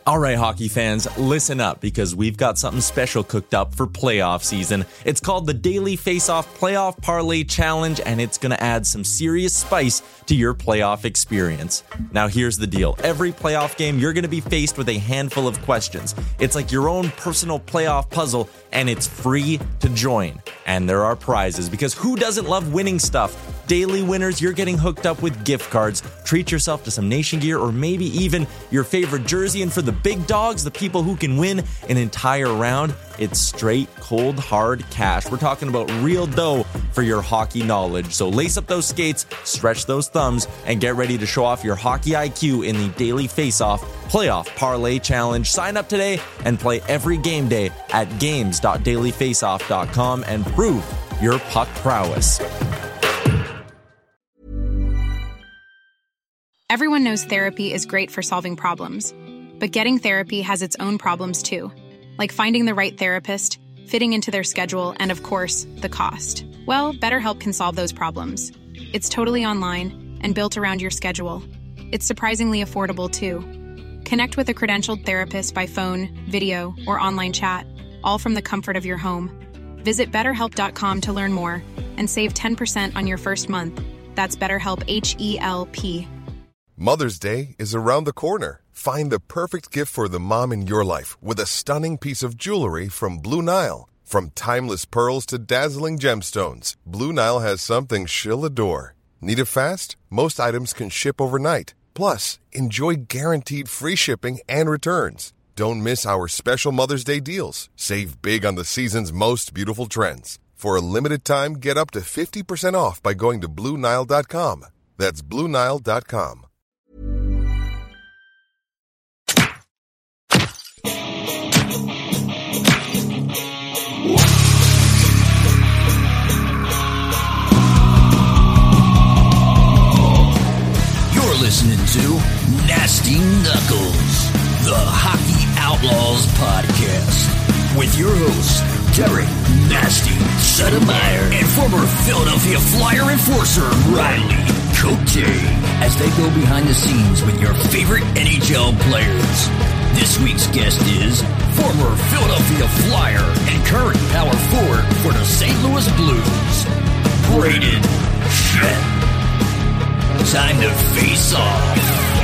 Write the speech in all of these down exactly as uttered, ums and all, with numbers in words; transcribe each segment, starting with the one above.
All right, hockey fans, listen up because we've got something special cooked up for playoff season. It's called the Daily Face-Off Playoff Parlay Challenge, and it's going to add some serious spice to your playoff experience. Now, here's the deal. Every playoff game, you're going to be faced with a handful of questions. It's like your own personal playoff puzzle, and it's free to join. And there are prizes, because who doesn't love winning stuff? Daily winners, you're getting hooked up with gift cards. Treat yourself to some Nation gear or maybe even your favorite jersey. And for the big dogs, the people who can win an entire round, it's straight, cold, hard cash. We're talking about real dough for your hockey knowledge. So lace up those skates, stretch those thumbs, and get ready to show off your hockey I Q in the Daily Face-Off Playoff Parlay Challenge. Sign up today and play every game day at games dot daily face off dot com and prove your puck prowess. Everyone knows therapy is great for solving problems, but getting therapy has its own problems too, like finding the right therapist, fitting into their schedule, and of course, the cost. Well, BetterHelp can solve those problems. It's totally online and built around your schedule. It's surprisingly affordable too. Connect with a credentialed therapist by phone, video, or online chat, all from the comfort of your home. Visit better help dot com to learn more and save ten percent on your first month. That's BetterHelp, H E L P. Mother's Day is around the corner. Find the perfect gift for the mom in your life with a stunning piece of jewelry from Blue Nile. From timeless pearls to dazzling gemstones, Blue Nile has something she'll adore. Need it fast? Most items can ship overnight. Plus, enjoy guaranteed free shipping and returns. Don't miss our special Mother's Day deals. Save big on the season's most beautiful trends. For a limited time, get up to fifty percent off by going to Blue Nile dot com. That's Blue Nile dot com. You're listening to Nasty Knuckles, the Hockey Outlaws podcast, with your hosts, Derek Nasty Sotomayor and former Philadelphia Flyer enforcer, Riley Cote, as they go behind the scenes with your favorite N H L players. This week's guest is former Philadelphia Flyer and current power forward for the Saint Louis Blues, Braden Shen. Time to face off.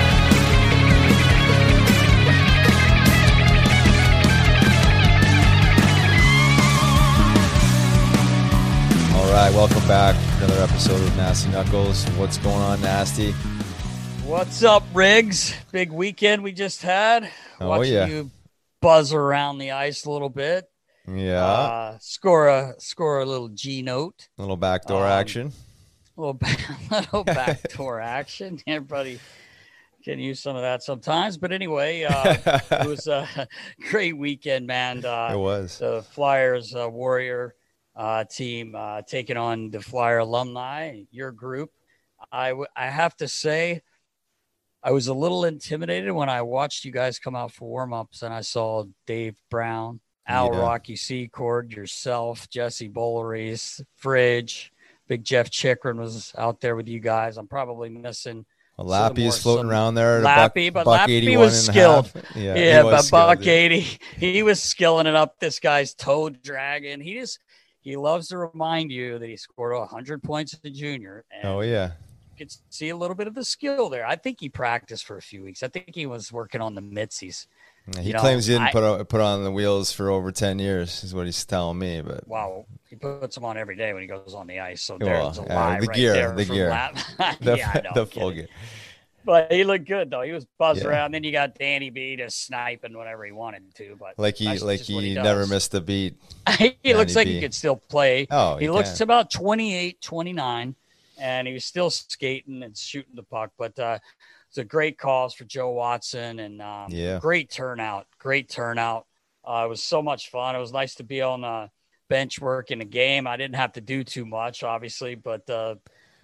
All right, welcome back. Another episode of Nasty Knuckles. What's going on, Nasty? What's up, Riggs? Big weekend we just had. Oh, Watching yeah. you buzz around the ice a little bit. Yeah. Uh, score a score a little G note. A little backdoor um, action. A little, back, little backdoor action. Everybody can use some of that sometimes. But anyway, uh, it was a great weekend, man. Uh, It was. The Flyers uh, Warrior uh, team uh, taking on the Flyer alumni, your group. I, w- I have to say, I was a little intimidated when I watched you guys come out for warm-ups and I saw Dave Brown, Al Yeah. Rocky Secord, yourself, Jesse Bolleries, Fridge, Big Jeff Chikrin was out there with you guys. I'm probably missing Well, Lappy is floating some, around there. At Lappy, a buck, but buck Lappy eighty-one was and a skilled. half. Yeah, Yeah, he was but skilled, Buck dude. eighty, he was skilling it up this guy's toe dragging. He just he loves to remind you that he scored one hundred points as a junior. And Oh, yeah. you could see a little bit of the skill there. I think he practiced for a few weeks. I think he was working on the mitsies. He You know, claims he didn't I- put o- put on the wheels for over ten years, is what he's telling me. But Wow, he puts them on every day when he goes on the ice. So Well, there's a uh, lie the right gear, there the from gear. Lap. the, yeah, I know, the I'm full kidding. gear. But he looked good though. He was buzzed Yeah. around. Then you got Danny B just sniping whenever he wanted to. But Like he, that's like just what he does. never missed a beat. he looks Danny like B. he could still play. Oh, he he looks can. about twenty-eight, twenty-nine, and he was still skating and shooting the puck. But uh, it's a great cause for Joe Watson and um, Yeah. great turnout. Great turnout. Uh, it was so much fun. It was nice to be on the bench working the game. I didn't have to do too much, obviously, but uh,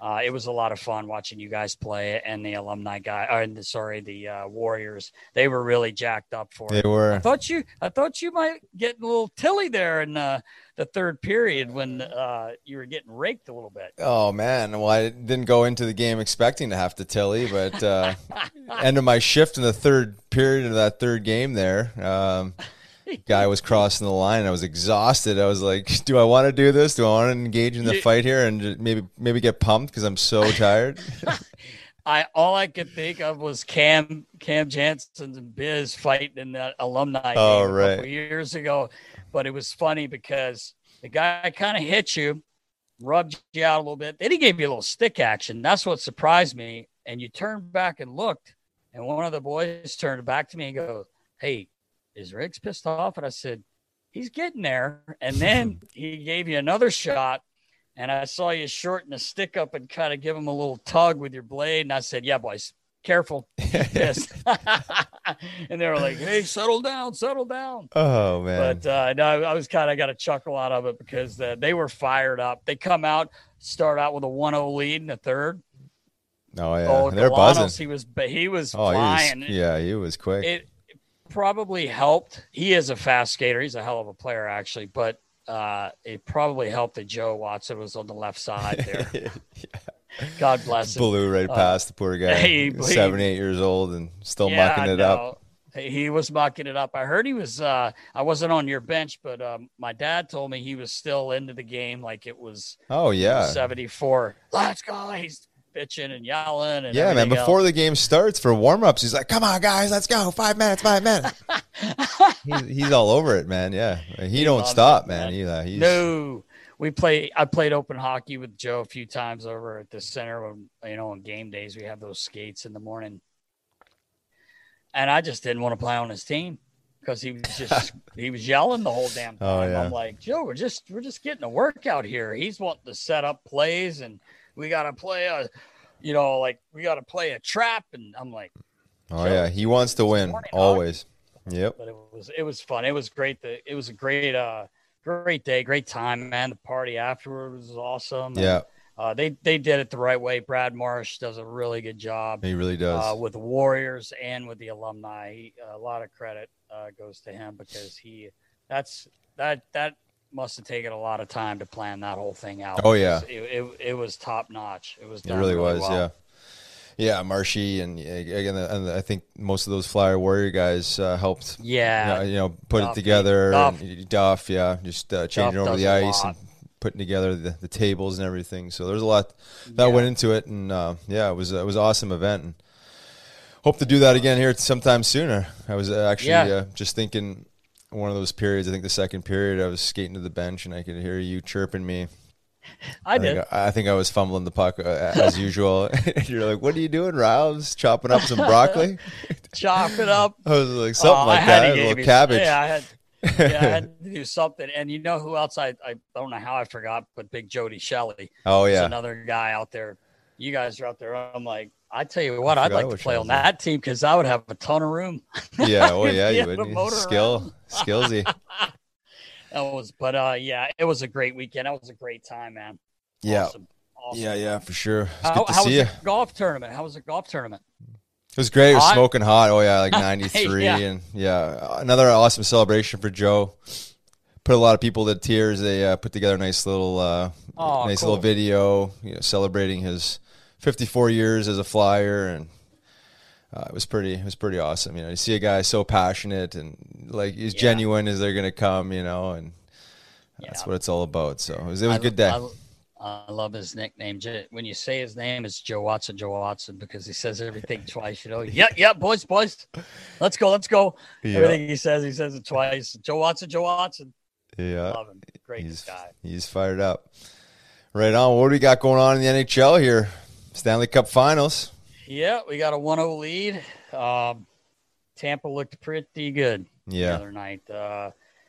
Uh, it was a lot of fun watching you guys play, and the alumni guy, or the, sorry, the uh, Warriors. They were really jacked up for They it. were. I thought you, I thought you might get a little tilly there in uh, the third period when uh, you were getting raked a little bit. Oh man, well I didn't go into the game expecting to have to tilly, but uh, end of my shift in the third period of that third game there. Um, Guy was crossing the line. I was exhausted. I was like, "Do I want to do this? Do I want to engage in the fight here and maybe maybe get pumped because I'm so tired?" I all I could think of was Cam Cam Jansen and Biz fighting in that alumni oh, game right. a couple years ago. But it was funny because the guy kind of hit you, rubbed you out a little bit. Then he gave you a little stick action. That's what surprised me. And you turned back and looked, and one of the boys turned back to me and goes, "Hey, is Riggs pissed off?" And I said, "He's getting there." And then he gave you another shot, and I saw you shorten the stick up and kind of give him a little tug with your blade. And I said, "Yeah, boys, careful." He's pissed. And they were like, "Hey, settle down, settle down." Oh, man. But uh, no, I was kind of got a chuckle out of it because uh, they were fired up. They come out, start out with a one oh lead in the third. Oh, yeah. Oh, They're Galanos, buzzing. He was, he was oh, flying. He was, yeah, he was quick. It, probably helped. He is a fast skater. He's a hell of a player, actually, but uh, it probably helped that Joe Watson was on the left side there. yeah. God bless him. Blew right Uh, past the poor guy. he- Seven, eight years old and still Yeah, mucking it no, up. He was mucking it up. I heard he was, uh, I wasn't on your bench, but um, my dad told me he was still into the game like it was Oh, yeah. seventy-four. Let's go. He's bitching and yelling. And Yeah, man. everything Before else. the game starts for warm-ups, he's like, "Come on, guys, let's go. Five minutes, five minutes." he's, he's all over it, man. Yeah. He, He don't loves stop, it, man. man. Either. He's, No, we play. I played open hockey with Joe a few times over at the center. When, you know, on game days, we have those skates in the morning, and I just didn't want to play on his team because he was just he was yelling the whole damn time. Oh, yeah. I'm like, Joe, we're just we're just getting a workout here. He's wanting to set up plays, and we got to play a, you know, like we got to play a trap, and I'm like, Oh, yeah. He wants to win morning, always. Yep. but it was it was fun. It was great. That it was a great uh great day, great time, man. The party afterward was awesome. Yeah. And, uh, they they did it the right way. Brad Marsh does a really good job He really does. uh, with the Warriors and with the alumni. He, a lot of credit uh, goes to him because he that's that that must have taken a lot of time to plan that whole thing out. Oh, yeah. it, it, it was top notch. It was It done really was, well. yeah. Yeah, Marshy and again, and I think most of those Flyer Warrior guys uh, helped. Yeah, you know, you know, put Duff, it together. Duff. And Duff, yeah, just uh, changing Duff over the does a ice lot. and putting together the, the tables and everything. So there's a lot that Yeah. went into it, and uh, yeah, it was it was an awesome event. And hope to do that again here sometime sooner. I was uh, actually Yeah. uh, just thinking one of those periods. I think the second period, I was skating to the bench and I could hear you chirping me. I did. think I, I think I was fumbling the puck uh, as usual. You're like, "What are you doing, Riles? Chopping up some broccoli?" Chop it up. I was like, something Oh, like I had that, to a give little you- cabbage. Yeah, I had, yeah, I had to do something. And you know who else I, I don't know how I forgot, but Big Jody Shelley. Oh There's yeah, another guy out there. You guys are out there. I'm like, I tell you what, I'd forgot like to which play one on was that team because I would have a ton of room. yeah. Oh You'd yeah, be you able to would motor skill, skillsy. That was, but uh, yeah, it was a great weekend. That was a great time, man. Yeah, Awesome. Awesome. yeah, yeah, for sure. It's How, good to how see was you. the golf tournament? How was the golf tournament? It was great. It was Hot? smoking hot. Oh yeah, like ninety-three, Yeah. and yeah, another awesome celebration for Joe. Put a lot of people to tears. They uh, put together a nice little, uh, Oh, nice cool. little video, you know, celebrating his fifty-four years as a Flyer, and uh, it was pretty, it was pretty awesome. You know, you see a guy so passionate and like as Yeah. genuine as they're gonna come, you know, and that's Yeah. what it's all about. So it was, it was I- a good day. I, I love his nickname. J- When you say his name, it's Joe Watson, Joe Watson, because he says everything twice. You know, yeah, yeah, boys, boys, let's go, let's go. Yeah. Everything he says, he says it twice. Joe Watson, Joe Watson. Yeah, Love him. Great he's guy. he's fired up. Right on. What do we got going on in the N H L here? Stanley Cup Finals. Yeah, we got a one oh lead. Um, Tampa looked pretty good the Yeah, other night. Uh,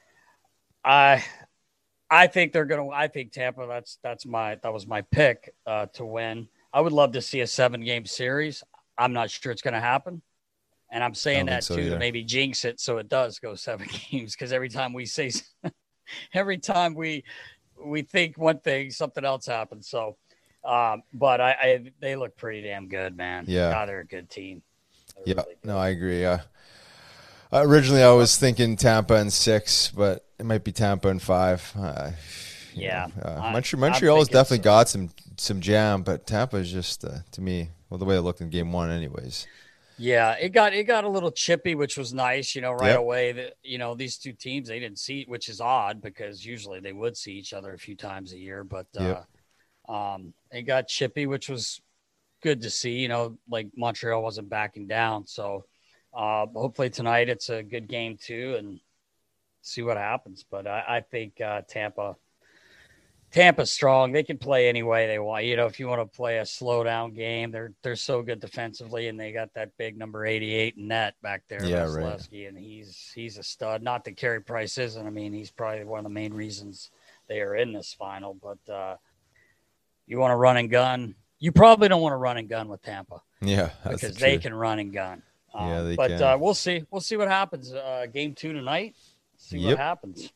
I I think they're gonna. I think Tampa. That's that's my that was my pick uh, to win. I would love to see a seven game series. I'm not sure it's gonna happen, and I'm saying I don't think that so too either. to maybe jinx it so it does go seven games. Because every time we say, every time we we think one thing, something else happens. So Um, but I, I, they look pretty damn good, man. Yeah. God, they're a good team. They're yeah. Really no, I agree. Uh, originally, I was thinking Tampa in six, but it might be Tampa in five. Uh, yeah. Know, uh, Montreal, Montreal's definitely so. got some, some jam, but Tampa is just, uh, to me, well, the way it looked in game one anyways. Yeah, it got it got a little chippy, which was nice, you know, right yep. away. That you know, these two teams, they didn't see, which is odd because usually they would see each other a few times a year. But yep. uh, um, it got chippy, which was good to see. You know, like Montreal wasn't backing down. So uh, hopefully tonight it's a good game too, and see what happens. But I, I think uh, Tampa. Tampa's strong. They can play any way they want. You know, if you want to play a slow down game, they're they're so good defensively, and they got that big number eighty-eight net back there, yeah, Vasilevsky, right. and he's he's a stud. Not that Carey Price isn't. I mean, he's probably one of the main reasons they are in this final. But uh, you want to run and gun. You probably don't want to run and gun with Tampa. Yeah, that's because the they can run and gun. Um, yeah, they but can. Uh, we'll see. We'll see what happens. Uh, game two tonight. See yep. what happens.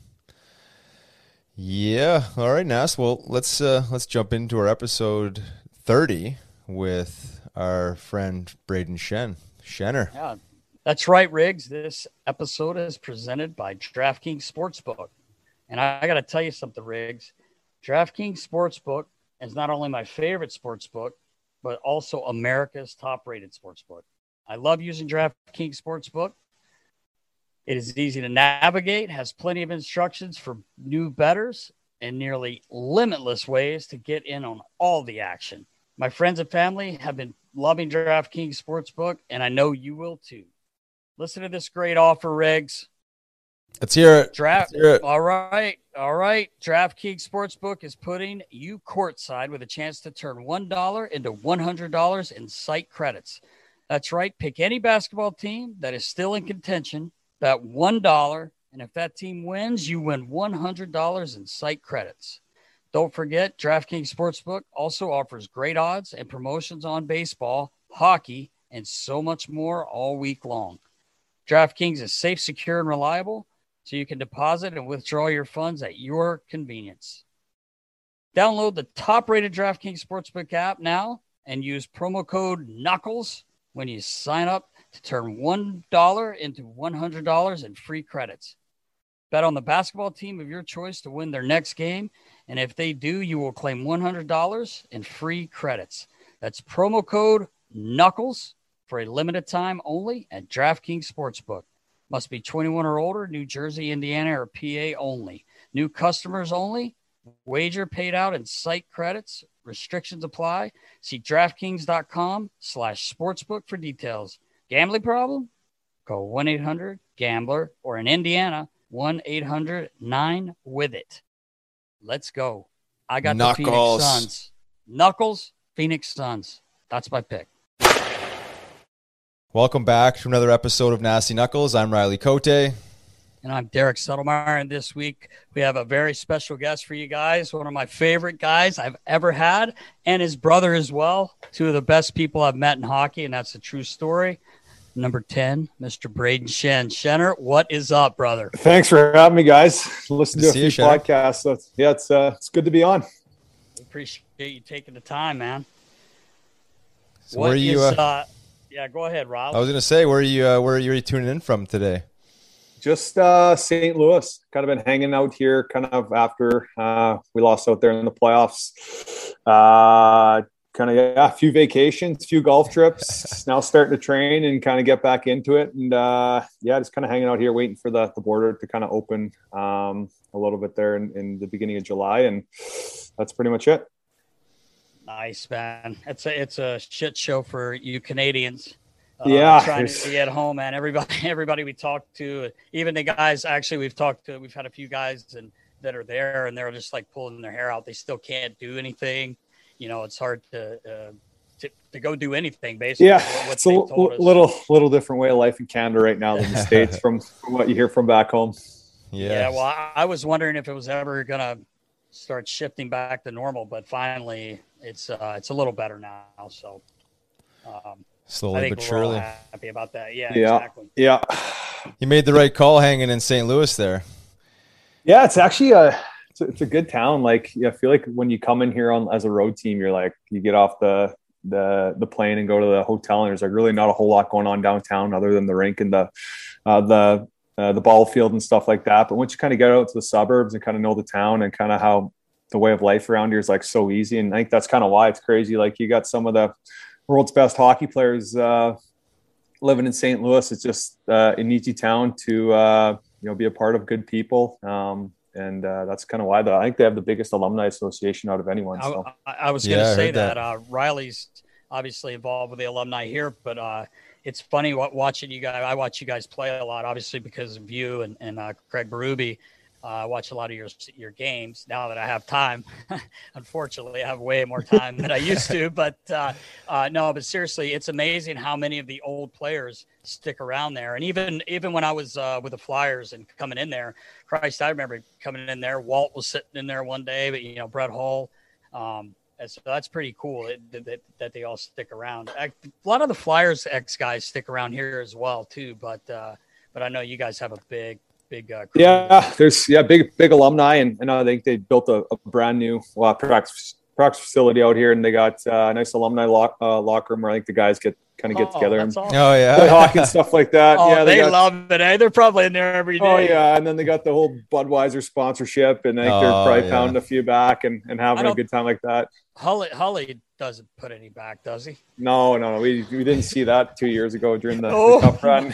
Yeah. All right, Nas. Well, let's uh, let's jump into our episode thirty with our friend Braden Shen. Shenner. Yeah, that's right, Riggs. This episode is presented by DraftKings Sportsbook. And I, I got to tell you something, Riggs. DraftKings Sportsbook is not only my favorite sportsbook, but also America's top-rated sportsbook. I love using DraftKings Sportsbook. It is easy to navigate, has plenty of instructions for new bettors, and nearly limitless ways to get in on all the action. My friends and family have been loving DraftKings Sportsbook, and I know you will too. Listen to this great offer, Riggs. Let's hear it. Draft. Let's hear it. All right. All right. DraftKings Sportsbook is putting you courtside with a chance to turn one dollar into one hundred dollars in site credits. That's right. Pick any basketball team that is still in contention. Bet one dollar, and if that team wins, you win one hundred dollars in site credits. Don't forget, DraftKings Sportsbook also offers great odds and promotions on baseball, hockey, and so much more all week long. DraftKings is safe, secure, and reliable, so you can deposit and withdraw your funds at your convenience. Download the top-rated DraftKings Sportsbook app now and use promo code KNUCKLES when you sign up to turn one dollar into one hundred dollars in free credits. Bet on the basketball team of your choice to win their next game, and if they do, you will claim one hundred dollars in free credits. That's promo code KNUCKLES for a limited time only at DraftKings Sportsbook. Must be twenty-one or older, New Jersey, Indiana, or P A only. New customers only. Wager paid out in site credits. Restrictions apply. See DraftKings.com slash sportsbook for details. Gambling problem? Call one eight hundred gambler or in Indiana, one eight hundred nine with it. Let's go. I got Knuckles. the Phoenix Suns. Knuckles, Phoenix Suns. That's my pick. Welcome back to another episode of Nasty Knuckles. I'm Riley Cote. And I'm Derek Settlemeyer. And this week we have a very special guest for you guys. One of my favorite guys I've ever had, and his brother as well. Two of the best people I've met in hockey, and that's a true story. Number ten, Mister Braden Shen. Shenner, what is up, brother? Thanks for having me, guys. Listen Good to to a few you, podcasts. So it's, yeah, it's uh, it's good to be on. We appreciate you taking the time, man. So what where are you? is, Uh, uh, yeah, go ahead, Rob. I was gonna say, where are you? Uh, where are you tuning in from today? Just uh, Saint Louis. Kind of been hanging out here, kind of after uh, we lost out there in the playoffs. Uh, kind of yeah, a few vacations, a few golf trips. Now starting to train and kind of get back into it. And uh, yeah, just kind of hanging out here, waiting for the, the border to kind of open um, a little bit there in, in the beginning of July, and that's pretty much it. Nice, man. It's a it's a shit show for you Canadians. Uh, yeah, trying to be at home, man. Everybody, everybody we talked to, even the guys. Actually, we've talked to. We've had a few guys and that are there, and they're just like pulling their hair out. They still can't do anything. You know, it's hard to uh, to, to go do anything. Basically, yeah, what it's a l- little little different way of life in Canada right now than the States from, from what you hear from back home. Yeah. Yeah. Well, I, I was wondering if it was ever gonna start shifting back to normal, but finally, it's uh, it's a little better now. So. Um, Slowly I think but we're surely. all happy about that. Yeah, yeah, exactly. Yeah. You made the right call hanging in Saint Louis there. Yeah, it's actually a it's it's, it's a good town. Like, yeah, I feel like when you come in here on as a road team, you're like, you get off the the the plane and go to the hotel, and there's like really not a whole lot going on downtown other than the rink and the uh, the uh, the ball field and stuff like that. But once you kind of get out to the suburbs and kind of know the town and kind of how the way of life around here is like so easy, and I think that's kind of why it's crazy. Like, you got some of the world's best hockey players uh, living in Saint Louis. It's just uh, an easy town to uh, you know be a part of. Good people. Um, And uh, that's kind of why the, I think they have the biggest alumni association out of anyone. So. I, I was going to Yeah, I say heard that, that. Uh, Riley's obviously involved with the alumni here, but uh, it's funny what, watching you guys. I watch you guys play a lot, obviously because of you and, and uh, Craig Berube. Uh, I watch a lot of your your games now that I have time. Unfortunately, I have way more time than I used to. But uh, uh, no, but seriously, it's amazing how many of the old players stick around there. And even even when I was uh, with the Flyers and coming in there, Christ, I remember coming in there. Walt was sitting in there one day, but you know, Brett Hull. Um, and so that's pretty cool that, that, that they all stick around. A lot of the Flyers ex guys stick around here as well too. But uh, but I know you guys have a big. Big, uh, yeah, there's yeah big big alumni, and, and I think they built a, a brand new well, practice practice facility out here, and they got uh, a nice alumni lock, uh, locker room where I think the guys get kind of get oh, together and awesome. Oh yeah, play hockey and stuff like that. Oh, yeah, they, they got, love it. Eh? They're probably in there every day. Oh yeah, and then they got the whole Budweiser sponsorship, and I think Oh, they're probably yeah. pounding a few back and, and having a don't- good time like that. Holly, Holly doesn't put any back, does he? No, no, no. We we didn't see that two years ago during the, Oh. the tough run.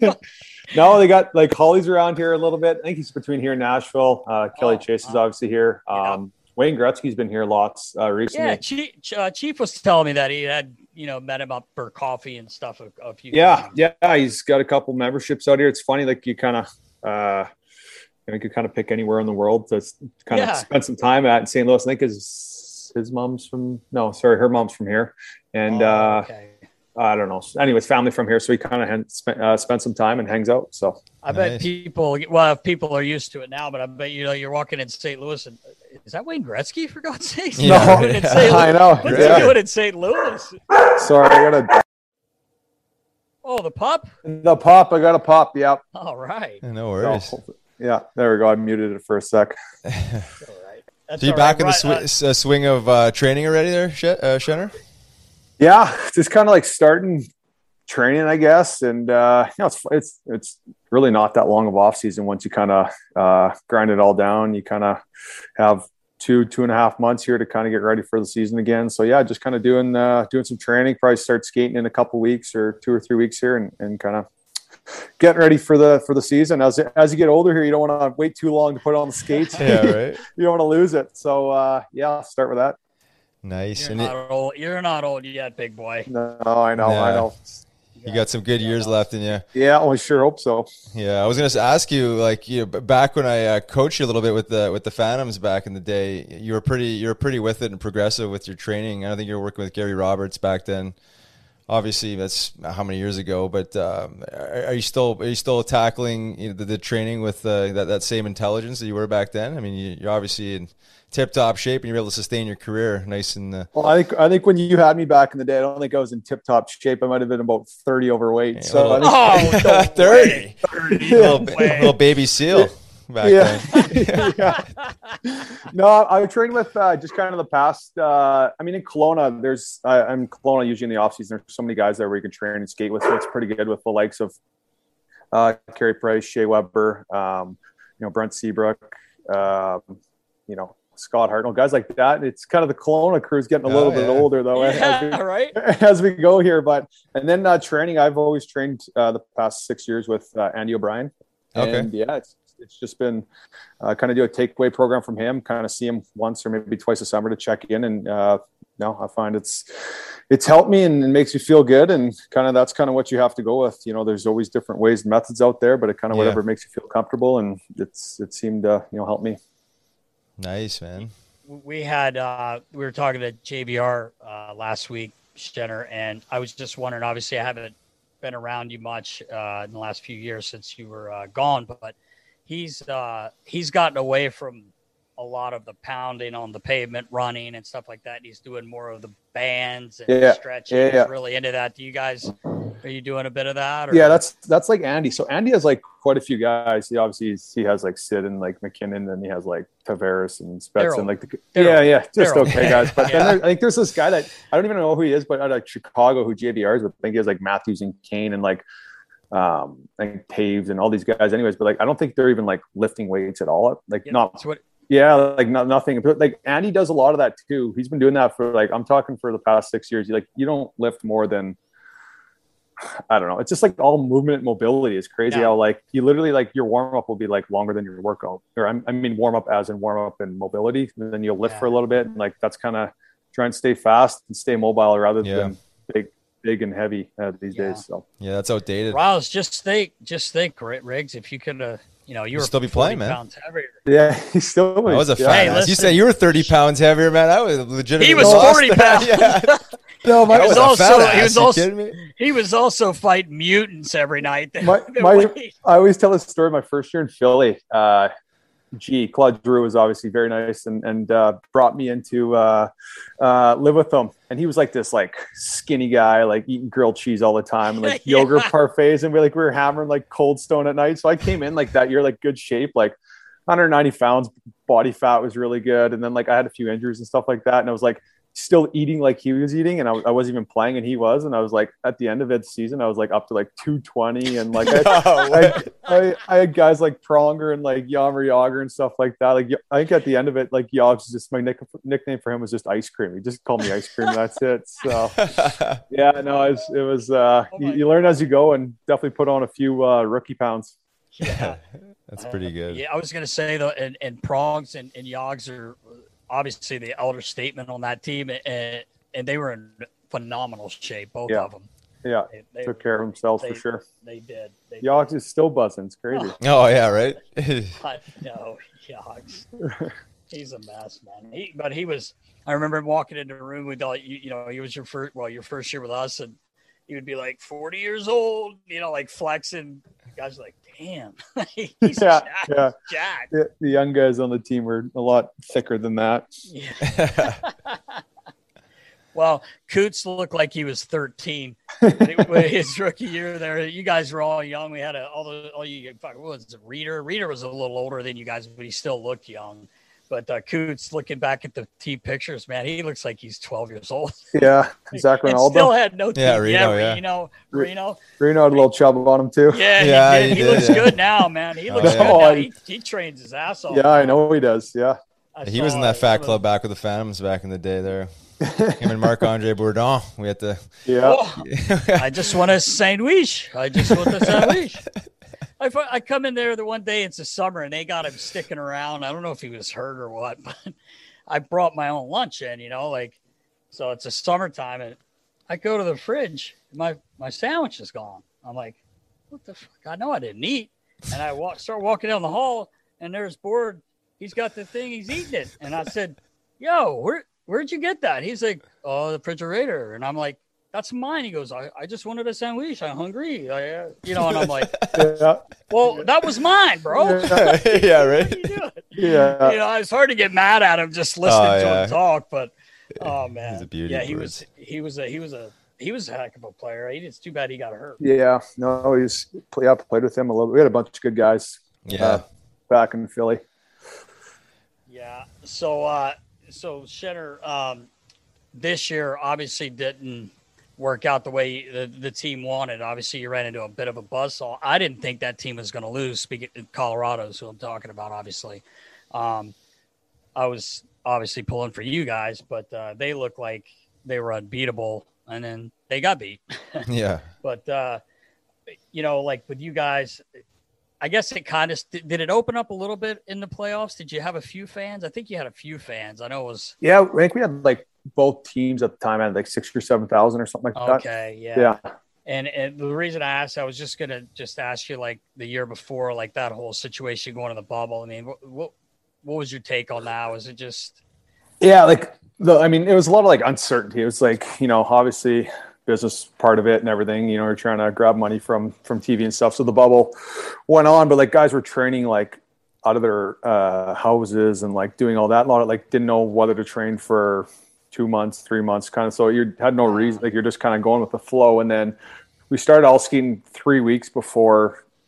No, they got like Holly's around here a little bit. I think he's between here and Nashville. Uh, Kelly Oh, Chase is wow. obviously here. Yeah. Um, Wayne Gretzky's been here lots uh, recently. Yeah, Chief, uh, Chief was telling me that he had, you know, met him up for coffee and stuff a, a few Yeah, times. yeah, he's got a couple memberships out here. It's funny, like you kind of, uh, you could kind of pick anywhere in the world to kind Yeah. of spend some time at in Saint Louis. I think his his mom's from no, sorry, her mom's from here, and Oh, uh, okay. I don't know. Anyways, family from here, so he kind of spent uh, spent some time and hangs out. So I bet Nice. people, well, people are used to it now, but I bet, you know, you're walking in Saint Louis and is that Wayne Gretzky, for God's sake? Yeah, Doing in yeah. Saint Louis? I know. What's Yeah. he doing in Saint Louis? sorry, I got a Oh, the pup? the pop. I got a pop. Yep. All right. no worries. So, yeah, there we go. I muted it for a sec. All right. That's So you all back in right. the Right, sw- uh, swing of uh, training already there, Sh- uh, Shenner? Yeah, just kind of like starting training, I guess. And uh, you know, it's it's it's really not that long of off season once you kind of uh, grind it all down. You kind of have two two and a half months here to kind of get ready for the season again. So yeah, just kind of doing uh, doing some training. Probably start skating in a couple weeks or two or three weeks here, and, and kind of getting ready for the for the season. As as you get older here, you don't want to wait too long to put on the skates. Yeah, right. You don't want to lose it. So uh, yeah, I'll start with that. Nice. You're And it, not old. You're not old yet, big boy. No, I know, I Yeah. know. you got some good years left in you. Yeah, I sure hope so. Yeah, I was gonna ask you, like, you know, b- back when I uh, coached you a little bit with the with the Phantoms back in the day, you were pretty you were pretty with it and progressive with your training. I think you were working with Gary Roberts back then. Obviously, that's how many years ago. But um, are, are you still are you still tackling you know, the, the training with uh, that that same intelligence that you were back then? I mean, you, you're obviously in tip top shape and you're able to sustain your career nice and. Uh, Well, I think I think when you had me back in the day, I don't think I was in tip top shape. I might have been about thirty overweight. So I think, Oh, no thirty, way. thirty. little, No ba- way. little baby seal back yeah. then. yeah. No, I trained with uh, just kind of the past. Uh, I mean, in Kelowna, there's I, I'm in Kelowna usually in the off season. There's so many guys there where you can train and skate with. So it's pretty good with the likes of uh, Carey Price, Shea Weber, um, you know, Brent Seabrook, um, you know. Scott Hartnell, guys like that. It's kind of the Kelowna crew's getting a Oh, little bit yeah. older though. as Yeah, we- right. as we go here. But and then uh, training, I've always trained uh, the past six years with uh, Andy O'Brien. Okay. And yeah, it's it's just been uh, kind of do a takeaway program from him, kind of see him once or maybe twice a summer to check in. And uh, no, I find it's it's helped me and, and makes me feel good. And kind of that's kind of what you have to go with. You know, there's always different ways and methods out there, but it kind of Yeah. whatever makes you feel comfortable. And it's it seemed to you know help me. Nice, man. We had uh, we were talking to J V R uh, last week, Stenner, and I was just wondering. Obviously, I haven't been around you much uh, in the last few years since you were uh, gone, but he's uh, he's gotten away from a lot of the pounding on the pavement, running and stuff like that. And he's doing more of the bands and Yeah, stretching. yeah, yeah. He's really into that. Do you guys are you doing a bit of that? Or? Yeah, that's that's like Andy. So Andy has like quite a few guys. He obviously he's, he has like Sid and like McKinnon, and he has like Tavares and Spets and like the Daryl. yeah, yeah, just Daryl. Okay guys. But yeah. then there, I think there's this guy that I don't even know who he is, but out of Chicago who J V Rs, but I think he has like Matthews and Kane and like um I think Taves and all these guys. Anyways, but like I don't think they're even like lifting weights at all. Like yeah, not. What, yeah, like not nothing. But like Andy does a lot of that too. He's been doing that for like I'm talking for the past six years. Like you don't lift more than. I don't know. It's just like all movement and mobility is crazy. Yeah. How like you literally like your warm up will be like longer than your workout. Or I, I mean warm up as in warm up and mobility. And then you'll lift yeah. for a little bit. And like that's kind of trying to stay fast and stay mobile rather yeah. than big, big and heavy uh, these yeah. days. So yeah, that's outdated. Rouse, just think, just think, Riggs, if you could, uh, you know, you were still be playing, man. Heavier. Yeah, he still was. I was a yeah. fat hey, ass. You said you were thirty pounds heavier, man. I was legitimately. He was forty pounds. yeah. No, my, he was, was also he was also he was also fighting mutants every night. My, my, I always tell this story. My first year in Philly, uh, gee, Claude Drew was obviously very nice and and uh, brought me into uh, uh, live with him. And he was like this like skinny guy, like eating grilled cheese all the time, and like yeah. yogurt parfaits, and we like we were hammering like Cold Stone at night. So I came in like that year, like good shape, like one hundred ninety pounds, body fat was really good, and then like I had a few injuries and stuff like that, and I was like. Still eating like he was eating, and I, I wasn't even playing and he was, and I was like at the end of the season I was like up to like two twenty, and like I, I, I, I had guys like Pronger and like Yammer Yager and stuff like that. Like I think at the end of it, like Yogs just my nick, nickname for him was just Ice Cream. He just called me Ice Cream. That's it. So yeah, no, it was, it was uh, oh you, you learn as you go, and definitely put on a few uh, rookie pounds. Yeah, that's pretty good. Uh, yeah, I was gonna say though, and, and Prongs and, and Yogs are. Obviously the elder statement on that team, and, and they were in phenomenal shape, both yeah. of them. Yeah, they, they took were, care of themselves they, for sure. They did. They Yogs did. is still buzzing. It's crazy. Oh, oh yeah, right? I know, Yogs. He's a mess, man. He, but he was, I remember him walking into the room with all, you, you know, he was your first, well, your first year with us, and he would be like forty years old, you know, like flexing. Guys are like, damn. He's yeah, jacked, yeah. jacked. The, the young guys on the team were a lot thicker than that. Yeah. Well, Coots looked like he was thirteen with his rookie year there. You guys were all young. We had a, all the all you what was it, Reader. Reader was a little older than you guys, but he still looked young. But uh, Coots, looking back at the team pictures, man, he looks like he's twelve years old. Yeah, Zach Ronaldo. Still had no team. Yeah, Reno, yeah, yeah. Reno, Reno. Reno had a little chub on him too. Yeah, yeah he, did. he, he did, looks yeah. good now, man. He looks oh, good yeah. now. He, he trains his ass off. Yeah, I know he does. Yeah. I he was in that saw, fat uh, club back with the Phantoms back in the day there. Him and Marc-Andre Bourdon. We had to. Yeah. Oh, I just want a sandwich. I just want a sandwich. I, I come in there the one day, it's the summer, and they got him sticking around. I don't know if he was hurt or what, but I brought my own lunch in, you know, like, so it's a summertime, and I go to the fridge, and my, my sandwich is gone. I'm like, what the fuck? I know I didn't eat. And I walk, start walking down the hall, and there's Board. He's got the thing, he's eating it. And I said, yo, where, where'd you get that? He's like, oh, the refrigerator. And I'm like, that's mine. He goes, I, I just wanted a sandwich. I'm hungry. I, uh, you know, and I'm like, yeah. well, that was mine, bro. Yeah, yeah right. What are you doing? Yeah. You know, it's hard to get mad at him just listening Oh, to yeah. him talk, but oh man. He's a beauty. Yeah, he Bird. was he was a he was a he was a heck of a player. It's too bad he got hurt. Yeah. No, he's yeah, played with him a little bit. We had a bunch of good guys Yeah. uh, back in Philly. Yeah. So uh so Shenner, um this year obviously didn't work out the way the, the team wanted. Obviously, you ran into a bit of a buzzsaw. I didn't think that team was going to lose. Speaking of Colorado, is who I'm talking about, obviously. Um, I was obviously pulling for you guys, but uh, they looked like they were unbeatable, and then they got beat. Yeah. But, uh, you know, like with you guys, I guess it kind of – did it open up a little bit in the playoffs? Did you have a few fans? I think you had a few fans. I know it was – Yeah, I think we had like both teams at the time had like six or seven thousand or something like that. Okay, yeah. Yeah. And and the reason I asked, I was just gonna just ask you, like the year before, like that whole situation going to the bubble. I mean, what what, what was your take on that? Was it just? Yeah, like the I mean, it was a lot of like uncertainty. It was like, you know, obviously business part of it and everything. You know, we're trying to grab money from from T V and stuff. So the bubble went on, but like guys were training like out of their uh, houses and like doing all that. A lot of like didn't know whether to train for two months, three months, kind of. So you had no reason, like you're just kind of going with the flow. And then we started all skating three weeks before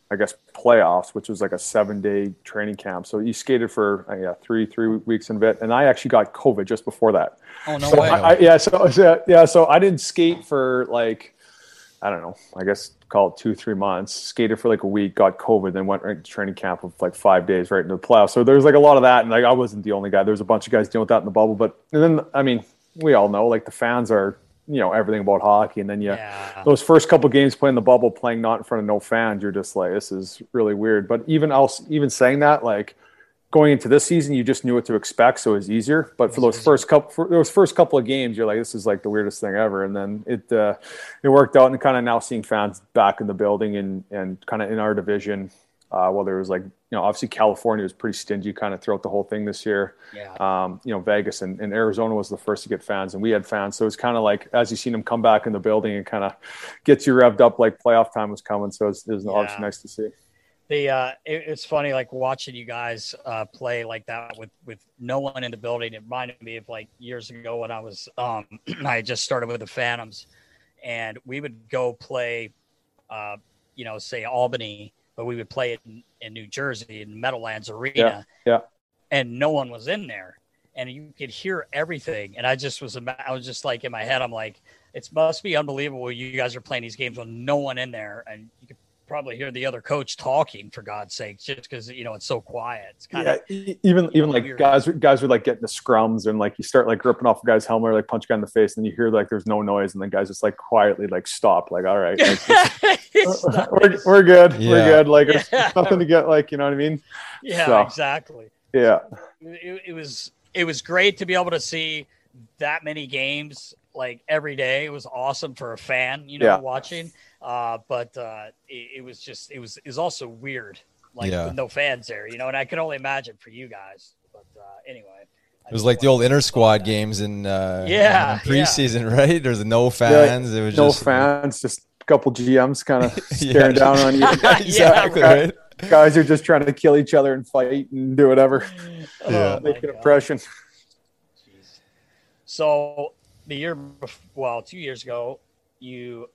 I guess, playoffs, which was like a seven day training camp. So you skated for uh, yeah three three weeks in a bit, and I actually got COVID just before that. Oh no so way! I, I, yeah, so, so yeah, so I didn't skate for like I don't know, I guess call it two three months. Skated for like a week, got COVID, then went right to training camp of like five days right into the playoffs. So there's like a lot of that, and like I wasn't the only guy. There's a bunch of guys dealing with that in the bubble, but and then I mean we all know like the fans are. You know everything about hockey, and then you, yeah. those first couple games playing the bubble, playing not in front of no fans, you're just like, this is really weird. But even else, even saying that, like going into this season, you just knew what to expect, so it was easier. But for those first couple, for those first couple of games, you're like, this is like the weirdest thing ever. And then it uh, it worked out, and kind of now seeing fans back in the building and and kind of in our division. Uh, well, there was like, you know, obviously California was pretty stingy kind of throughout the whole thing this year. Yeah. Um, you know, Vegas and, and Arizona was the first to get fans, and we had fans. So it's kind of like, as you seen them come back in the building and kind of gets you revved up like playoff time was coming. So it was, it was yeah. obviously nice to see. The uh, it, it's funny, like watching you guys uh, play like that with, with no one in the building. It reminded me of like years ago when I was, um, I had just started with the Phantoms, and we would go play, uh, you know, say Albany, but we would play it in, in New Jersey in Meadowlands Arena. Yeah, yeah. And no one was in there, and you could hear everything. And I just was, I was just like in my head, I'm like, it must be unbelievable. You guys are playing these games with no one in there, and you could probably hear the other coach talking, for God's sake, just because, you know, it's so quiet. It's kind of yeah, even even know, like weird. guys guys would like get the scrums, and like you start like ripping off a guy's helmet or like punch a guy in the face, and you hear like there's no noise, and then guys just like quietly like stop, like all right, like, we're, we're good, yeah. we're good, like yeah. there's nothing to get, like, you know what I mean? Yeah, so, exactly. Yeah, it, it was it was great to be able to see that many games like every day. It was awesome for a fan, you know, yeah. watching. Uh, but uh, it, it was just, it was, it was also weird, like yeah. with no fans there, you know, and I can only imagine for you guys. But uh, anyway. It was like the old inter squad games in, uh, yeah, in preseason, yeah. right? There's no fans. Yeah, it was no just, fans, just a couple G Ms kind of staring yeah. down on you. Exactly, yeah, right? Guys are just trying to kill each other and fight and do whatever. Yeah. Oh, make an impression. Jeez. So the year before, well, two years ago, you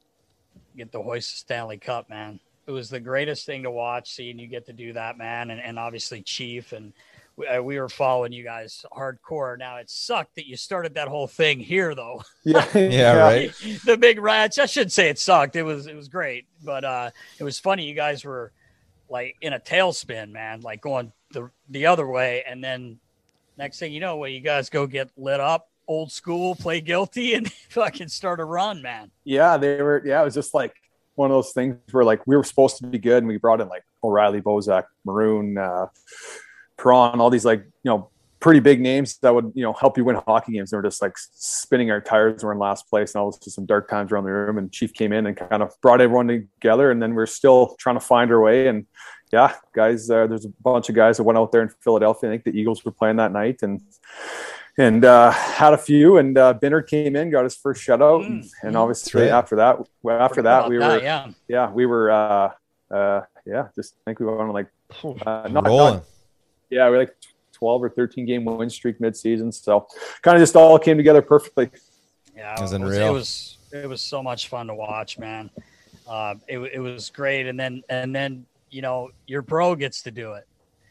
get the hoist Stanley Cup, man. It was the greatest thing to watch, seeing you get to do that, man. And, and obviously Chief, and we, uh, we were following you guys hardcore. Now it sucked that you started that whole thing here, though. Yeah, yeah, right. The big ranch. I shouldn't say it sucked. It was, it was great, but uh, it was funny. You guys were like in a tailspin, man, like going the the other way, and then next thing you know, well, you guys go get lit up. Old school, play guilty, and fucking start a run, man. Yeah, they were. Yeah, it was just like one of those things where like we were supposed to be good, and we brought in like O'Reilly, Bozak, Maroon, uh, Perron, all these like, you know, pretty big names that would, you know, help you win hockey games. They were just like spinning our tires. We're in last place, and all this was some dark times around the room. And Chief came in and kind of brought everyone together, and then we're still trying to find our way. And yeah, guys, uh, there's a bunch of guys that went out there in Philadelphia. I think the Eagles were playing that night, and. And uh, had a few, and uh, Binner came in, got his first shutout, and, and obviously right. after that, well, after that we that, were, yeah. yeah, we were, uh, uh, yeah, just I think we went on like, uh, not, rolling, not, yeah, we were like twelve or thirteen game win streak mid-season, so kind of just all came together perfectly. Yeah, it was, it was, it was, it was so much fun to watch, man. Uh, it it was great, and then and then you know your bro gets to do it.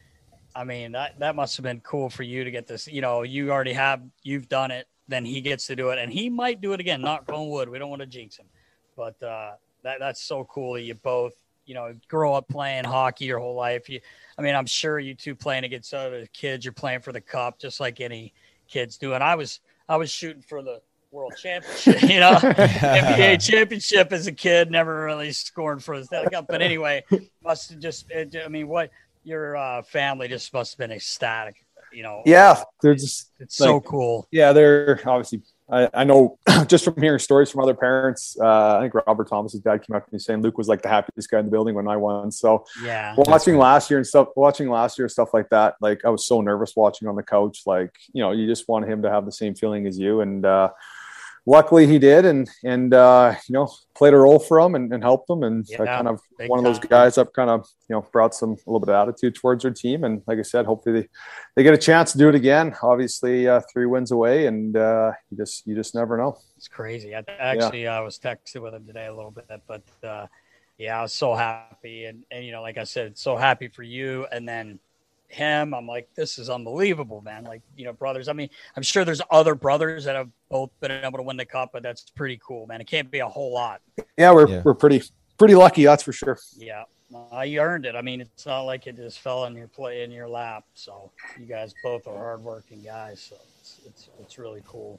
I mean, that, that must have been cool for you to get this, you know, you already have, you've done it, then he gets to do it, and he might do it again, knock on wood. We don't want to jinx him, but uh, that that's so cool that you both, you know, grow up playing hockey your whole life. You, I mean, I'm sure you two playing against other kids, you're playing for the cup, just like any kids do. And I was, I was shooting for the world championship, you know, N B A championship as a kid, never really scoring for the Stanley Cup. But anyway, must have just, I mean, what, your uh, family just must have been ecstatic, you know. Yeah, they're just it's like, so cool. Yeah, they're obviously. I, I know just from hearing stories from other parents. Uh, I think Robert Thomas's dad came up to me saying Luke was like the happiest guy in the building when I won. So yeah, watching last year and stuff, watching last year stuff like that. Like I was so nervous watching on the couch. Like, you know, you just want him to have the same feeling as you, and uh, luckily he did, and and uh, you know, played a role for him and, and helped them, and yeah, I kind of one of those guys that kind of, you know, brought some a little bit of attitude towards their team, and like I said, hopefully they, they get a chance to do it again. Obviously, uh, three wins away, and uh, you just you just never know. It's crazy. I actually yeah. I was texting with him today a little bit, but uh, yeah, I was so happy. And, and, you know, like I said, so happy for you. And then him, I'm like, this is unbelievable, man. Like, you know, brothers. I mean, I'm sure there's other brothers that have both been able to win the cup, but that's pretty cool, man. It can't be a whole lot. Yeah, we're Yeah. we're pretty pretty lucky, that's for sure. Yeah. Uh, you earned it. I mean, it's not like it just fell in your play in your lap. So you guys both are hardworking guys. So it's it's, it's really cool.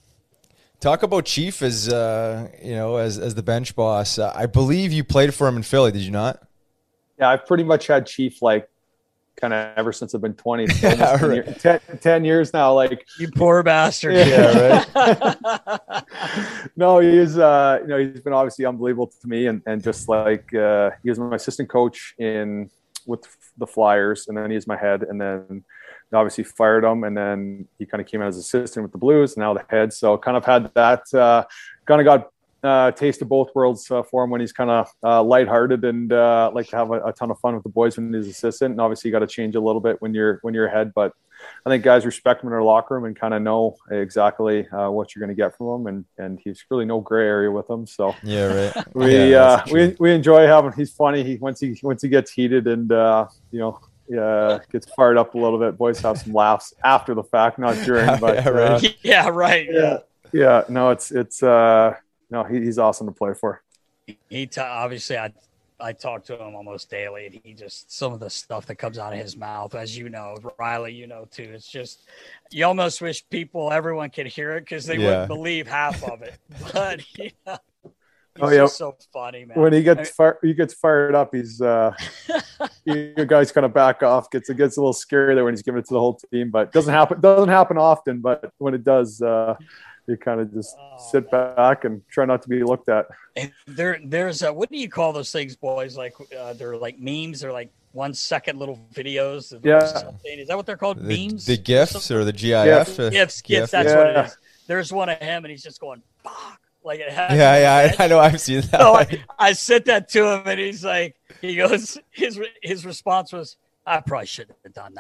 Talk about Chief as uh, you know, as as the bench boss. Uh, I believe you played for him in Philly, did you not? Yeah, I've pretty much had Chief like kind of ever since I've been twenty. It's Yeah, almost ten, right. year, ten, ten years now. Like, You poor bastard. Yeah, right. no, he is. Uh, you know, he's been obviously unbelievable to me, and and just like uh, he was my assistant coach in with the Flyers, and then he was my head, and then obviously fired him, and then he kind of came out as assistant with the Blues, and now the head. So kind of had that. Uh, kind of got. Uh, taste of both worlds uh, for him when he's kind of uh, lighthearted and uh, like to have a, a ton of fun with the boys when he's assistant. And obviously, you got to change a little bit when you're when you're ahead. But I think guys respect him in their locker room and kind of know exactly uh, what you're going to get from him. And and he's really no gray area with him. So Yeah, right. we Yeah, uh, that's we true. we enjoy having. He's funny. He once he once he gets heated and uh, you know. Yeah, gets fired up a little bit. Boys have some laughs after the fact, not during. But Yeah, right. uh, Yeah, right. yeah, yeah. No, it's it's. Uh, No, he, he's awesome to play for. He t- obviously I I talk to him almost daily, and he just some of the stuff that comes out of his mouth, as you know, Riley, you know too. It's just you almost wish people, everyone could hear it because they Yeah. wouldn't believe half of it. But yeah, he's Oh, yeah. just so funny, man. When he gets fire, he gets fired up. He's uh, you guys kind of back off. Gets it gets a little scary there when he's giving it to the whole team, but doesn't happen. Doesn't happen often. But when it does, uh, you kind of just Oh, sit back and try not to be looked at. And there, there's a, what do you call those things, boys? Like uh, they're like memes. They're like one second little videos. Of Yeah. something. Is that what they're called? The, memes? the GIFs or the G I F? uh, Gifts, GIF? gifts. That's Yeah. what it is. There's one of him, and he's just going, "Fuck!" Like it has. Yeah, yeah, I, I know. I've seen that. So I, I sent that to him, and he's like, he goes, his his response was, "I probably shouldn't have done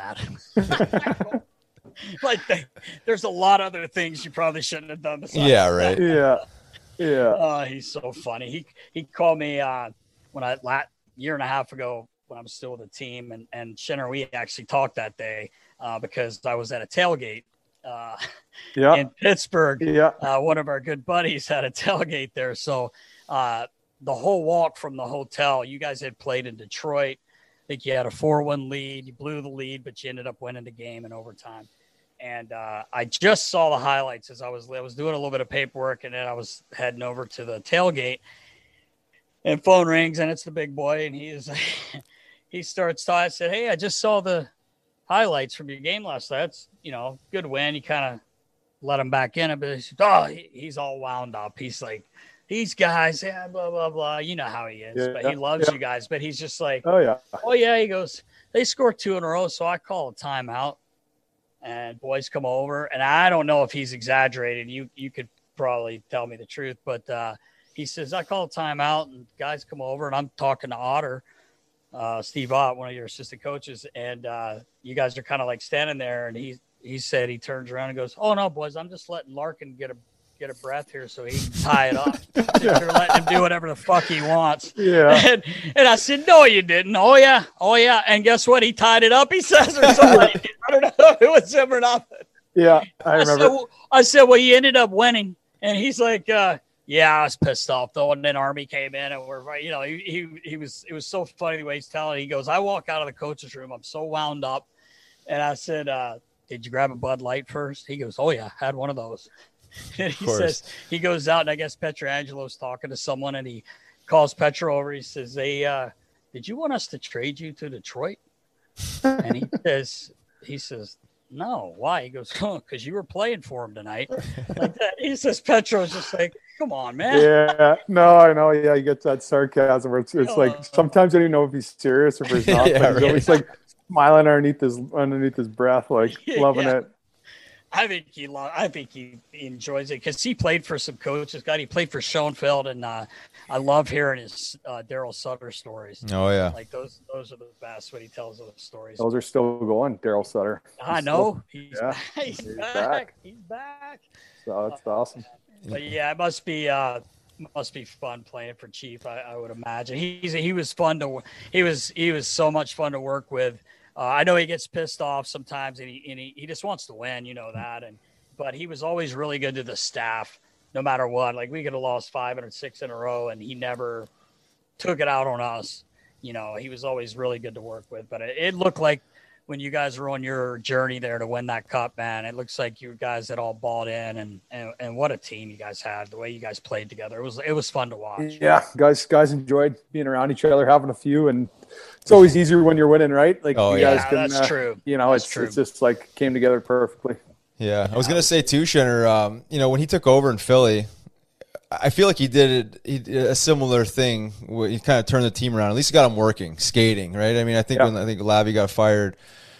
that." Like, they, there's a lot of other things you probably shouldn't have done. besides Yeah, that. right. Yeah, yeah. Oh, he's so funny. He he called me uh, when I lat year and a half ago when I was still with the team, and and Shinner, we actually talked that day uh, because I was at a tailgate uh, Yeah, in Pittsburgh. yeah. Uh, one of our good buddies had a tailgate there, so uh, the whole walk from the hotel, you guys had played in Detroit. I think you had a four one lead. You blew the lead, but you ended up winning the game in overtime. And uh, I just saw the highlights as I was I was doing a little bit of paperwork, and then I was heading over to the tailgate. And phone rings, and it's the big boy, and he is he starts talking. I said, "Hey, I just saw the highlights from your game last night. It's, you know, good win. You kind of let him back in, but he said, oh, he, he's all wound up. He's like, these guys, yeah, blah blah blah. You know how he is, Yeah, but he loves yeah. you guys. But he's just like, Oh yeah. oh yeah. He goes, they scored two in a row, so I call a timeout, and boys come over, and I don't know if he's exaggerating. You you could probably tell me the truth, but uh, he says I call a timeout, and guys come over, and I'm talking to Otter, uh, Steve Ott, one of your assistant coaches, and uh, you guys are kind of like standing there, and he he said he turns around and goes, "Oh no, boys, I'm just letting Larkin get a get a breath here so he can tie it up. You're letting him do whatever the fuck he wants." Yeah. And, and I said, "No, you didn't." "Oh yeah, oh yeah." And guess what? He tied it up. He says, or somebody did. I don't know if it was him or not. Yeah, I I said, remember. well, I said, well, you ended up winning. And he's like, uh, yeah, I was pissed off though. And then Army came in, and we're, you know, he, he, he was, it was so funny the way he's telling it. He goes, I walk out of the coach's room, I'm so wound up. And I said, uh, did you grab a Bud Light first? He goes, oh yeah, I had one of those. And he course. says, he goes out, and I guess Petrangelo's talking to someone, and he calls Petro over. He says, they, uh, did you want us to trade you to Detroit? And he says, he says, no, why? He goes, oh, because you were playing for him tonight. Like that. He says, Petro's just like, come on, man. Yeah, no, I know. Yeah, you get that sarcasm where it's, it's like sometimes I don't even know if he's serious or if he's not. Yeah, but he's right. always like smiling underneath his underneath his breath, like loving Yeah. it. I think he lo- I think he, he enjoys it because he played for some coaches. God, he played for Schoenfeld, and uh, I love hearing his uh, Daryl Sutter stories. Oh yeah. Like those, those are the best when he tells those stories. Those are still going, Daryl Sutter. I He's know he's, yeah, back. he's, he's back. back. He's back. Still, so that's awesome. But yeah, it must be uh, must be fun playing for Chief. I, I would imagine he's he was fun to he was he was so much fun to work with. Uh, I know he gets pissed off sometimes, and he and he, he just wants to win, you know that. And but he was always really good to the staff, no matter what. Like we could have lost five or six in a row, and he never took it out on us. You know, he was always really good to work with. But it, it looked like when you guys were on your journey there to win that cup, man, it looks like you guys had all bought in, and, and and what a team you guys had. The way you guys played together, it was it was fun to watch. Yeah, guys, guys enjoyed being around each other, having a few, and it's always easier when you're winning, right? Like oh, you yeah. guys can, that's uh, true. You know, that's it's true. it's just like came together perfectly. Yeah, I was gonna say too, Shinner. Um, you know, when he took over in Philly, I feel like he did, it, he did a similar thing. Where he kind of turned the team around. At least he got him working, skating, right? I mean, I think Yeah. when I think Lavi got fired.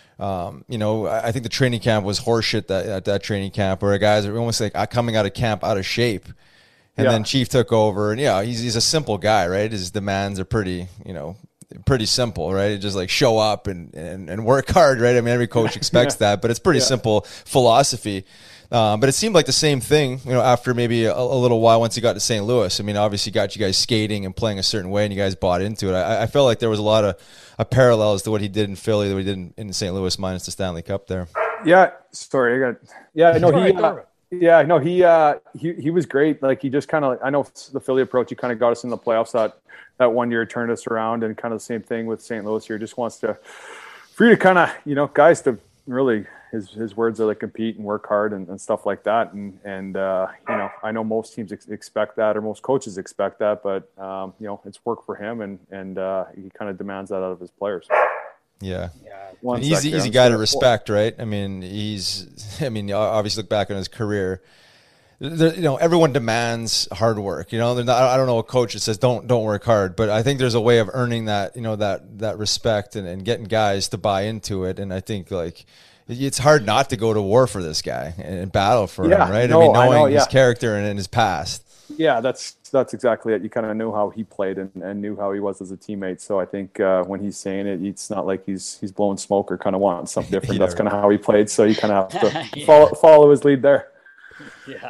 Um, you know, I think the training camp was horseshit that at that training camp where guys are almost like coming out of camp out of shape. And Yeah. then Chief took over, and yeah, he's he's a simple guy, right? His demands are pretty, you know, pretty simple, right? Just like show up and and, and work hard, right? I mean, every coach expects Yeah. that, but it's pretty Yeah. simple philosophy. Um, but it seemed like the same thing, you know, after maybe a, a little while once he got to Saint Louis. I mean, obviously got you guys skating and playing a certain way, and you guys bought into it. I, I felt like there was a lot of a parallels to what he did in Philly that we did in, in Saint Louis, minus the Stanley Cup there. Yeah, sorry, I got. Yeah, no, he. Sorry, Uh, yeah, no, he. Uh, he he was great. Like he just kind of. I know the Philly approach. He kind of got us in the playoffs that that one year, turned us around, and kind of the same thing with Saint Louis here. Just wants to, for you to kind of, you know, guys to really. His his words are like compete and work hard and, and stuff like that. And, and uh, you know, I know most teams ex- expect that, or most coaches expect that, but, um, you know, it's work for him, and, and uh, he kind of demands that out of his players. Yeah. Yeah. One He's sec the here, easy I'm guy to sorry. respect, right? I mean, he's, I mean, obviously look back on his career. There, you know, everyone demands hard work. You know, they're not, I don't know a coach that says don't don't work hard, but I think there's a way of earning that, you know, that that respect and, and getting guys to buy into it. And I think like it's hard not to go to war for this guy and battle for Yeah, him, right? no, I mean, I knowing know, his yeah. character and, and his past. Yeah, that's that's exactly it. You kind of knew how he played and, and knew how he was as a teammate. So I think uh, when he's saying it, it's not like he's he's blowing smoke or kind of wanting something different. Yeah. That's kind of how he played. So you kind of have to Yeah. follow follow his lead there. Yeah.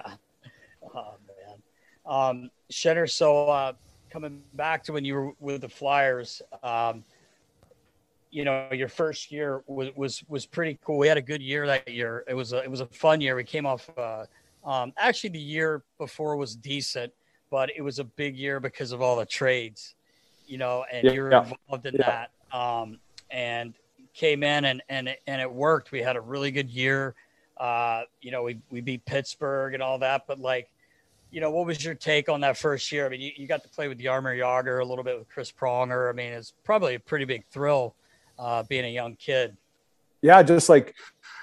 Oh man. Um, Shinner, so uh, coming back to when you were with the Flyers, um, you know, your first year was, was was pretty cool. We had a good year that year. It was a it was a fun year. We came off. Uh, um, actually, the year before was decent, but it was a big year because of all the trades, you know, and Yeah, you were yeah. involved in Yeah. that. Um, and came in and and it, and it worked. We had a really good year. Uh, you know, we we beat Pittsburgh and all that. But like, you know, what was your take on that first year? I mean, you, you got to play with Jaromir Jagr a little bit with Chris Pronger. I mean, it's probably a pretty big thrill uh, being a young kid. Yeah, just like,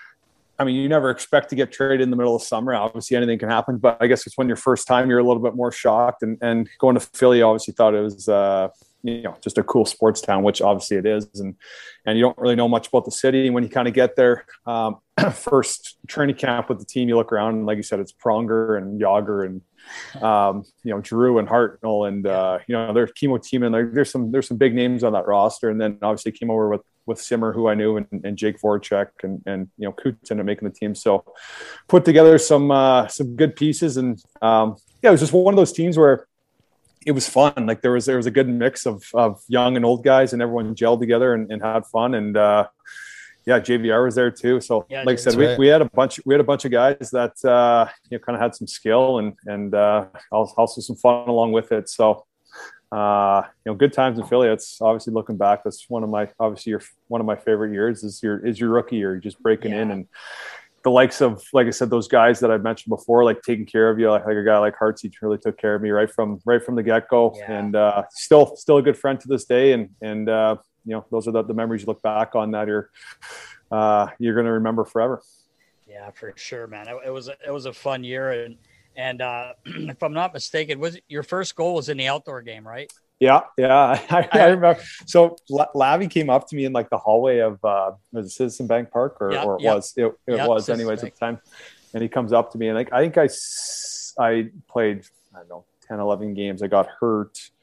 I mean, you never expect to get traded in the middle of summer. Obviously, anything can happen, but I guess it's when your first time, you're a little bit more shocked. And and going to Philly, obviously thought it was, uh, you know, just a cool sports town, which obviously it is. And and you don't really know much about the city. And when you kind of get there, um, first training camp with the team, you look around, and like you said, it's Pronger and Yager and um, you know, Drew and Hartnell, and uh, you know, there's chemo team, and like, there's some there's some big names on that roster. And then obviously came over with with Simmer, who I knew, and, and Jake Voracek, and and you know, Coots ended up making the team. So put together some uh, some good pieces, and um, yeah, it was just one of those teams where it was fun. Like there was there was a good mix of of young and old guys, and everyone gelled together and, and had fun. And uh, yeah, J V R was there too. So Yeah, like I said, that's we, right. we had a bunch we had a bunch of guys that uh, you know, kind of had some skill and and uh, also some fun along with it. So uh, you know, good times in Philly. It's obviously looking back, that's one of my obviously your one of my favorite years is your is your rookie year. You're just breaking in, Yeah. and the likes of, like I said, those guys that I've mentioned before, like taking care of you, like, like a guy like Hartz, he really took care of me right from right from the get go, Yeah. and uh, still still a good friend to this day. And and uh, you know, those are the, the memories you look back on that you're uh, you're going to remember forever. Yeah, for sure, man. It, it was a, it was a fun year, and and uh, if I'm not mistaken, was it, your first goal was in the outdoor game, right? Yeah, yeah, I, I remember. So La- Lavi came up to me in like the hallway of uh, was it Citizen Bank Park, or, Yeah, or it yeah. was it, it Yeah, was Citizen anyways Bank. at the time, and he comes up to me, and like I think I s- I played I don't know ten, eleven games. I got hurt.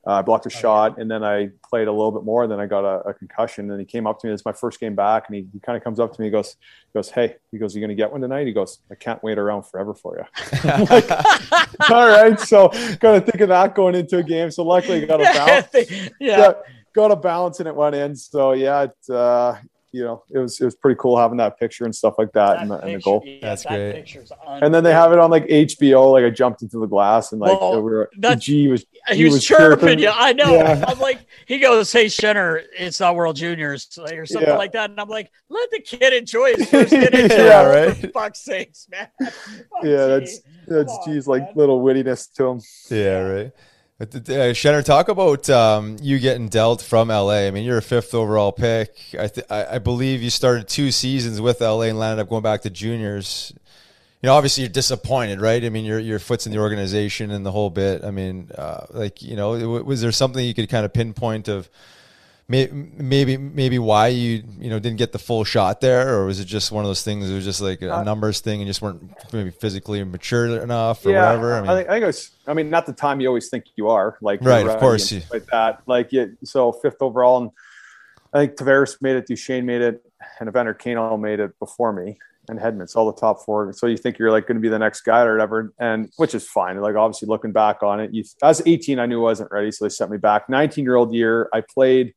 Uh, I blocked a oh, shot, yeah. and then I played a little bit more. And then I got a, a concussion. And he came up to me. It's my first game back, and he, he kind of comes up to me. He goes, he goes, "Hey," he goes, "You going to get one tonight?" He goes, "I can't wait around forever for you." I'm like, all right, so kind of thinking that going into a game. So luckily, I got a balance. yeah. yeah, got a balance, and it went in. So yeah, it, uh, you know, it was it was pretty cool having that picture and stuff like that, that and, the, picture, and the goal. Yeah, That's that great. Picture's and then they have it on like H B O. Like I jumped into the glass and like well, we were, G was he, he was, was chirping. chirping. Yeah, I know. Yeah. I'm like, he goes, "Hey, Shenner, it's not World Juniors or something yeah. like that." And I'm like, let the kid enjoy his first kid enjoy. yeah, right. For fuck's sakes, man. Oh, yeah, that's that's on, G's like little wittiness to him. Yeah, right. Uh, Shenner, talk about um, you getting dealt from L A. I mean, you're a fifth overall pick. I, th- I I believe you started two seasons with L A and landed up going back to juniors. You know, obviously you're disappointed, right? I mean, your your foot's in the organization and the whole bit. I mean, uh, like, you know, was there something you could kind of pinpoint of may- maybe maybe why you you know didn't get the full shot there, or was it just one of those things? It was just like a numbers thing, and just weren't maybe physically mature enough, or yeah, whatever. I mean, I think, I think it was. I mean, not the time you always think you are, like right, of course, like that. Like you, so fifth overall, and I think Tavares made it, Duchesne made it, and Evander Kane all made it before me, and Hedman's all the top four. So you think you're like going to be the next guy or whatever, and which is fine. Like obviously looking back on it, you, as eighteen, I knew I wasn't ready, so they sent me back. nineteen year old year, I played,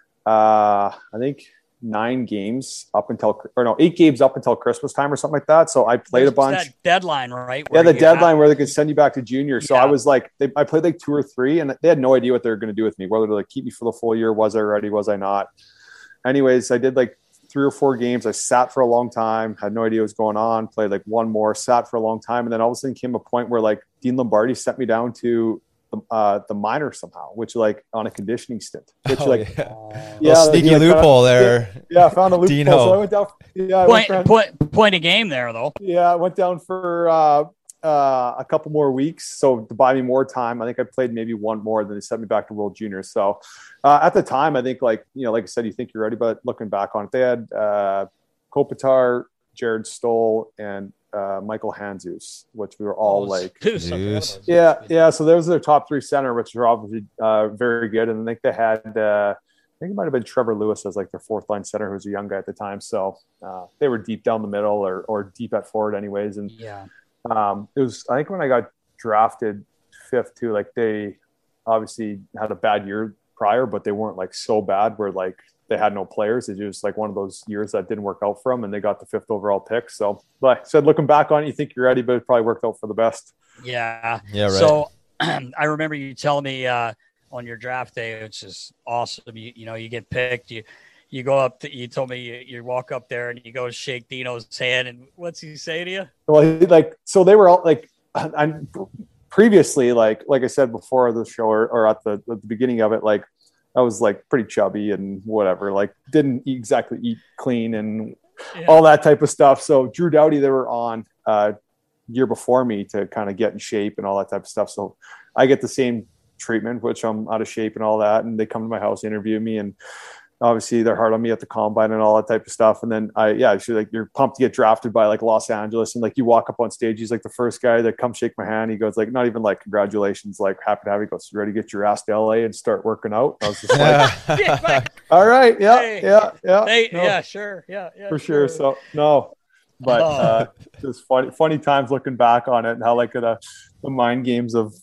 uh, I think. nine games up until, or no, eight games up until Christmas time or something like that. So I played There's a bunch. That deadline, right? Yeah, the deadline have... where they could send you back to junior. So yeah. I was like, they, I played like two or three, and they had no idea what they were going to do with me, whether to like keep me for the full year. Was I ready? Was I not? Anyways, I did like three or four games. I sat for a long time, had no idea what was going on, played like one more, sat for a long time. And then all of a sudden came a point where like Dean Lombardi sent me down to Uh, the minor somehow, which like on a conditioning stint, which oh, like yeah, yeah sneaky like, loophole kind of, there. Yeah, yeah, I found a loophole. Dino. So I went down. Yeah, point, went point, point a game there though. Yeah, I went down for uh, uh, a couple more weeks, so to buy me more time. I think I played maybe one more, then they sent me back to World Juniors. So uh, at the time, I think like you know, like I said, you think you're ready, but looking back on it, they had uh, Kopitar, Jared Stoll, and Uh, Michael Handzus, which we were all oh, like, yeah, yeah. So those are their top three center, which are obviously uh, very good. And I think they had, uh, I think it might have been Trevor Lewis as like their fourth line center, who was a young guy at the time. So uh, they were deep down the middle, or or deep at forward, anyways. And yeah, um, it was. I think when I got drafted fifth too, like they obviously had a bad year prior, but they weren't like so bad where like they had no players. It was like one of those years that didn't work out for them, and they got the fifth overall pick. So, like I said, looking back on it, you think you're ready, but it probably worked out for the best. Yeah. Yeah. Right. So I remember you telling me uh, on your draft day, which is awesome. You, you know, you get picked, you, you go up to, you told me you, you walk up there and you go shake Dino's hand, and what's he say to you? Well, like, so they were all like, I'm previously, like, like I said before the show, or, or at the, at the beginning of it, like, I was like pretty chubby and whatever, like didn't exactly eat clean and yeah. all that type of stuff. So Drew Doughty, they were on uh year before me to kind of get in shape and all that type of stuff. So I get the same treatment, which I'm out of shape and all that. And they come to my house, interview me, and obviously they're hard on me at the combine and all that type of stuff. And then I, yeah, she's like, you're pumped to get drafted by like Los Angeles. And like, you walk up on stage, he's like the first guy that come shake my hand. He goes like, not even like, congratulations, like happy to have you. He goes, you ready to get your ass to L A and start working out? I was just like, yeah, like, all right. Yeah. hey, yeah. Yeah. Hey, no, yeah, sure. Yeah. yeah for sure. sure. So no, but oh. uh, it's funny, funny times looking back on it, and how like the, the mind games of,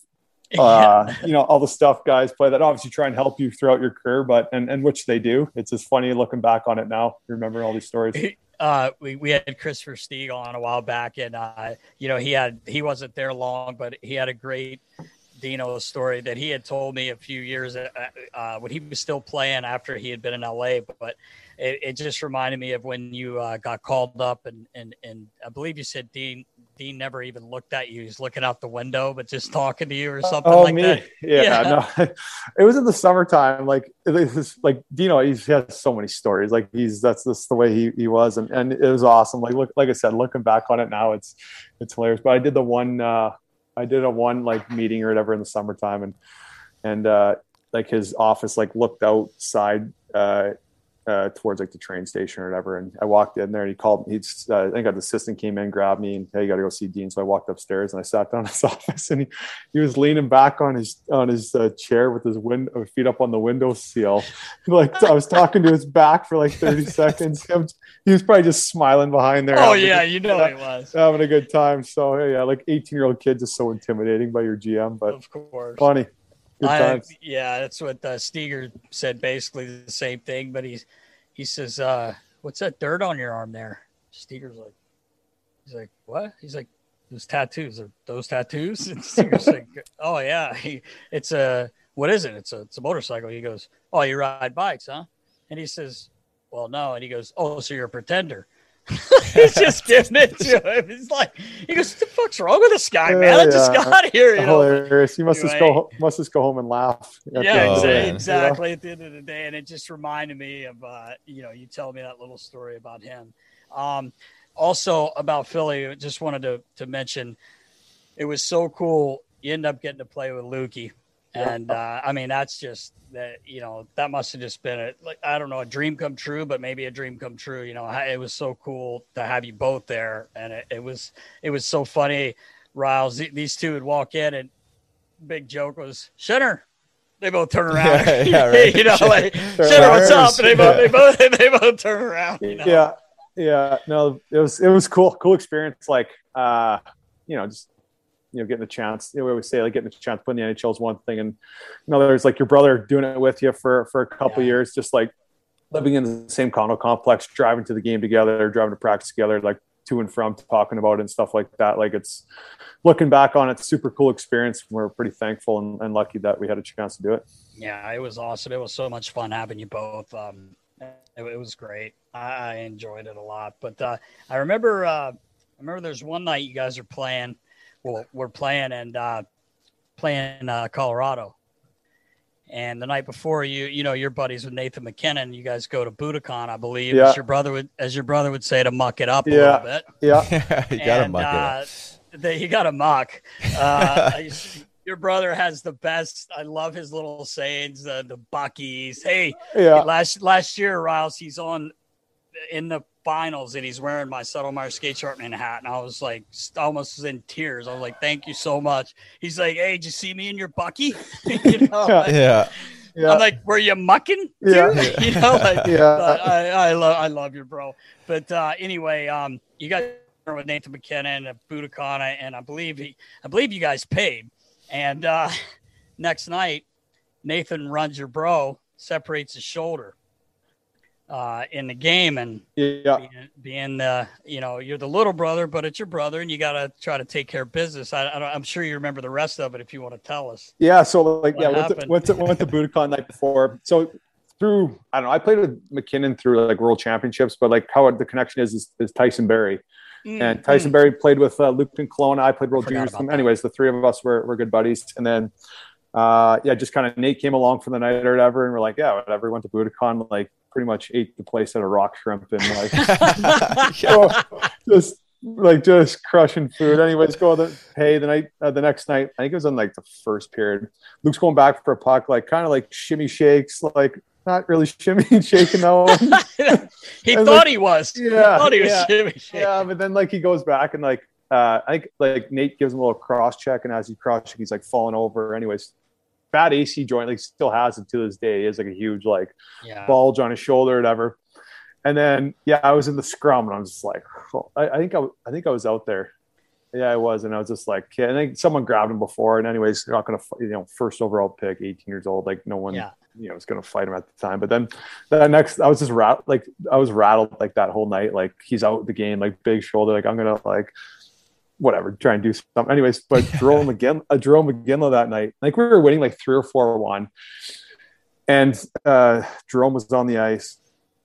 uh you know, all the stuff guys play that obviously try and help you throughout your career, but and, and which they do. It's just funny looking back on it now, remember all these stories. Uh we, we had Christopher Stiegel on a while back, and uh you know, he had he wasn't there long, but he had a great Dino story that he had told me a few years uh, uh when he was still playing after he had been in L A. But it, it just reminded me of when you uh, got called up, and and and I believe you said Dean Dean never even looked at you. He's looking out the window, but just talking to you or something oh, like me? that. Yeah, yeah. No, it was in the summertime. Like, it was like, Dino, he has so many stories. Like he's, that's just the way he, he was. And, and it was awesome. Like, look, like I said, looking back on it now, it's, it's hilarious. But I did the one, uh, I did a one like meeting or whatever in the summertime, and, and, uh, like his office, like looked outside, uh, uh, towards like the train station or whatever. And I walked in there and he called me. He's, uh, I think the assistant came in, grabbed me and, hey, you got to go see Dean. So I walked upstairs and I sat down in his office and he, he was leaning back on his, on his uh, chair with his window, feet up on the windowsill. Like I was talking to his back for like thirty seconds. He was probably just smiling behind there. Oh yeah. You know, he was having a good time. So hey, yeah, like eighteen year old kids is so intimidating by your G M, but of course, funny. Good I, times. Yeah. That's what uh, Steger said. Basically the same thing, but he's, he says, uh, what's that dirt on your arm there? Steger's like, he's like, what? He's like, those tattoos are those tattoos. And Steger's like, oh yeah. He, it's a, what is it? It's a, it's a motorcycle. He goes, oh, you ride bikes, huh? And he says, well, no. And he goes, oh, so you're a pretender. He's just giving it to him. He's like, he goes, what the fuck's wrong with this guy, man? I just yeah. got here. You know? Hilarious. You must anyway. just go, must just go home and laugh. Yeah, Oh, exactly. man. exactly. At the end of the day. And it just reminded me of, uh, you know, you tell me that little story about him. Um, also about Philly, just wanted to, to mention, it was so cool. You end up getting to play with Lukey. And, uh, I mean, that's just that, you know, that must've just been a, like, I don't know, a dream come true, but maybe a dream come true. You know, it was so cool to have you both there. And it, it was, it was so funny. Riles, these two would walk in and big joke was Shinner. They both turn around, Yeah, yeah, right. you know, like Shinner, what's up? And they both, they both, they both turn around. You know? Yeah. Yeah. No, it was, it was cool. Cool experience. Like, uh, you know, just, you know, getting a chance, you know, we always say like getting a chance to play in the N H L is one thing. And, you know, there's like your brother doing it with you for, for a couple Yeah. years, just like living in the same condo complex, driving to the game together, driving to practice together, like to and from, talking about it and stuff like that. Like it's looking back on it, super cool experience. We're pretty thankful and, and lucky that we had a chance to do it. Yeah, it was awesome. It was so much fun having you both. Um, it, it was great. I, I enjoyed it a lot. But uh, I remember, uh, I remember there's one night you guys are playing. Well, we're playing and uh, playing uh, Colorado. And the night before, you you know, your buddies with Nathan McKinnon, you guys go to Budokan, I believe, Yeah. as your brother would as your brother would say, to muck it up a Yeah. little bit. Yeah. you gotta And, muck it uh, up. They, you got to muck. Uh, I- your brother has the best. I love his little sayings, the the Buckies. Hey, Yeah. last last year, Riles, he's on in the finals and he's wearing my Settlemyre skate sharpening hat. And I was like, almost was in tears. I was like, thank you so much. He's like, hey, did you see me in your Bucky? you know, like, Yeah. Yeah. I'm like, were you mucking? Dude? Yeah. you know, like, Yeah. but I, I love, I love you, bro. But uh, anyway, um, you guys are with Nathan McKinnon at Budokan, and I believe he, I believe you guys paid. And uh, next night, Nathan runs your bro, separates his shoulder uh, in the game, and Yeah. being, being the, you know, you're the little brother, but it's your brother, and you got to try to take care of business. I, I don't, I'm sure you remember the rest of it if you want to tell us. Yeah. So like, What yeah, went to, happened? went to, went to Budokan night before. So through, I don't know, I played with McKinnon through like world championships, but like how the connection is, is, is Tyson Berry. And Tyson Berry played with uh, Luke and Kelowna. I played World Forgot Juniors. about with him. that. Anyways, the three of us were, were good buddies. And then, uh, yeah, just kind of Nate came along for the night or whatever. And we're like, yeah, whatever. We went to Budokan, like pretty much ate the place at a rock shrimp and like, so, just like just crushing food. Anyways, go the hey the night uh, the next night. I think it was on like the first period. Luke's going back for a puck, like kind of like shimmy shakes, like not really shimmy and shaking though. he And, thought like, he was. yeah, he thought he was yeah, shimmy shaking. Yeah, but then like he goes back and like uh I think like Nate gives him a little cross check, and as he cross check, he's like falling over. Anyways, bad A C joint, like still has it to this day. He has like a huge like Yeah. bulge on his shoulder or whatever. And then yeah, I was in the scrum and I was just like, oh, I, I think I I think I was out there. Yeah, I was, and I was just like, yeah, I think someone grabbed him before. And anyways, you're not gonna, you know, first overall pick, eighteen years old, like no one, Yeah. you know, was gonna fight him at the time. But then that next, I was just rat, like I was rattled like that whole night. Like he's out the game, like big shoulder, like I'm gonna like whatever, try and do something. Anyways, but Jerome McGinn, uh, Jerome McGinley that night, like we were winning like three or four one, and uh, Jerome was on the ice.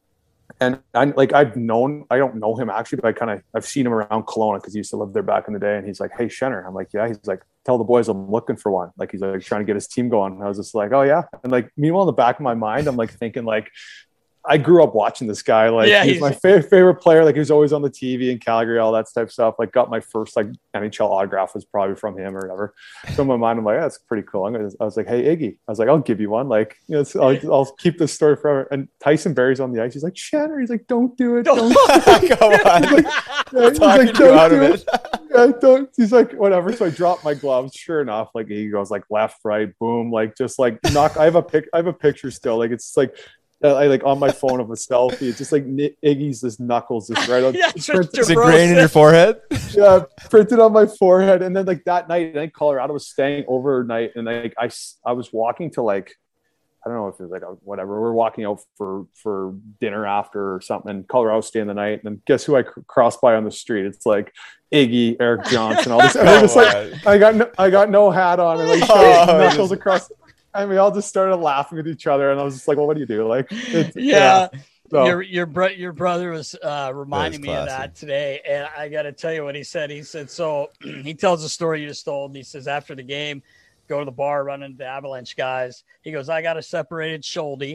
And I'm like, I've known, I don't know him actually, but I kind of, I've seen him around Kelowna because he used to live there back in the day. And he's like, hey, Shenner. I'm like, yeah. He's like, tell the boys I'm looking for one. Like, he's like trying to get his team going. And I was just like, oh yeah. And like, meanwhile, in the back of my mind, I'm like thinking like, I grew up watching this guy. Like Yeah, he's, he's- my favorite favorite player. Like he was always on the T V in Calgary, all that type of stuff. Like got my first like N H L autograph was probably from him or whatever. So in my mind, I'm like, that's pretty cool. I'm gonna, I was like, hey Iggy, I was like, I'll give you one. Like, you know, it's, I'll, I'll keep this story forever. And Tyson Berry's on the ice. He's like, Shanner. He's like, don't do it. Don't. Come on. He's like, yeah, he's Talking like, you out don't of do it. it. Yeah, don't. He's like, whatever. So I dropped my gloves. Sure enough, like he goes like left, right, boom, like just like knock. I have a pic. I have a picture still. Like it's like. Uh, I like on my phone of a selfie. It's just like Iggy's this knuckles just right on. Yeah, it's just printed, Is it grain in your forehead? yeah, printed on my forehead. And then like that night, I think Colorado was staying overnight, and like I, I was walking to like, I don't know if it was like a, whatever. We're walking out for for dinner after or something. And Colorado staying the night, and then guess who I c- crossed by on the street? It's like Iggy, Eric Johnson, all this. And they're just like, I got no, I got no hat on, and like Oh, knuckles across. And we all just started laughing with each other, and I was just like, "Well, what do you do?" Like, it's, Yeah. So, Your your bro- your brother was uh, reminding me of classy. that today, and I got to tell you what he said. He said so. He tells the story you just told. He says after the game, go to the bar, run into the Avalanche guys. He goes, I got a separated shoulder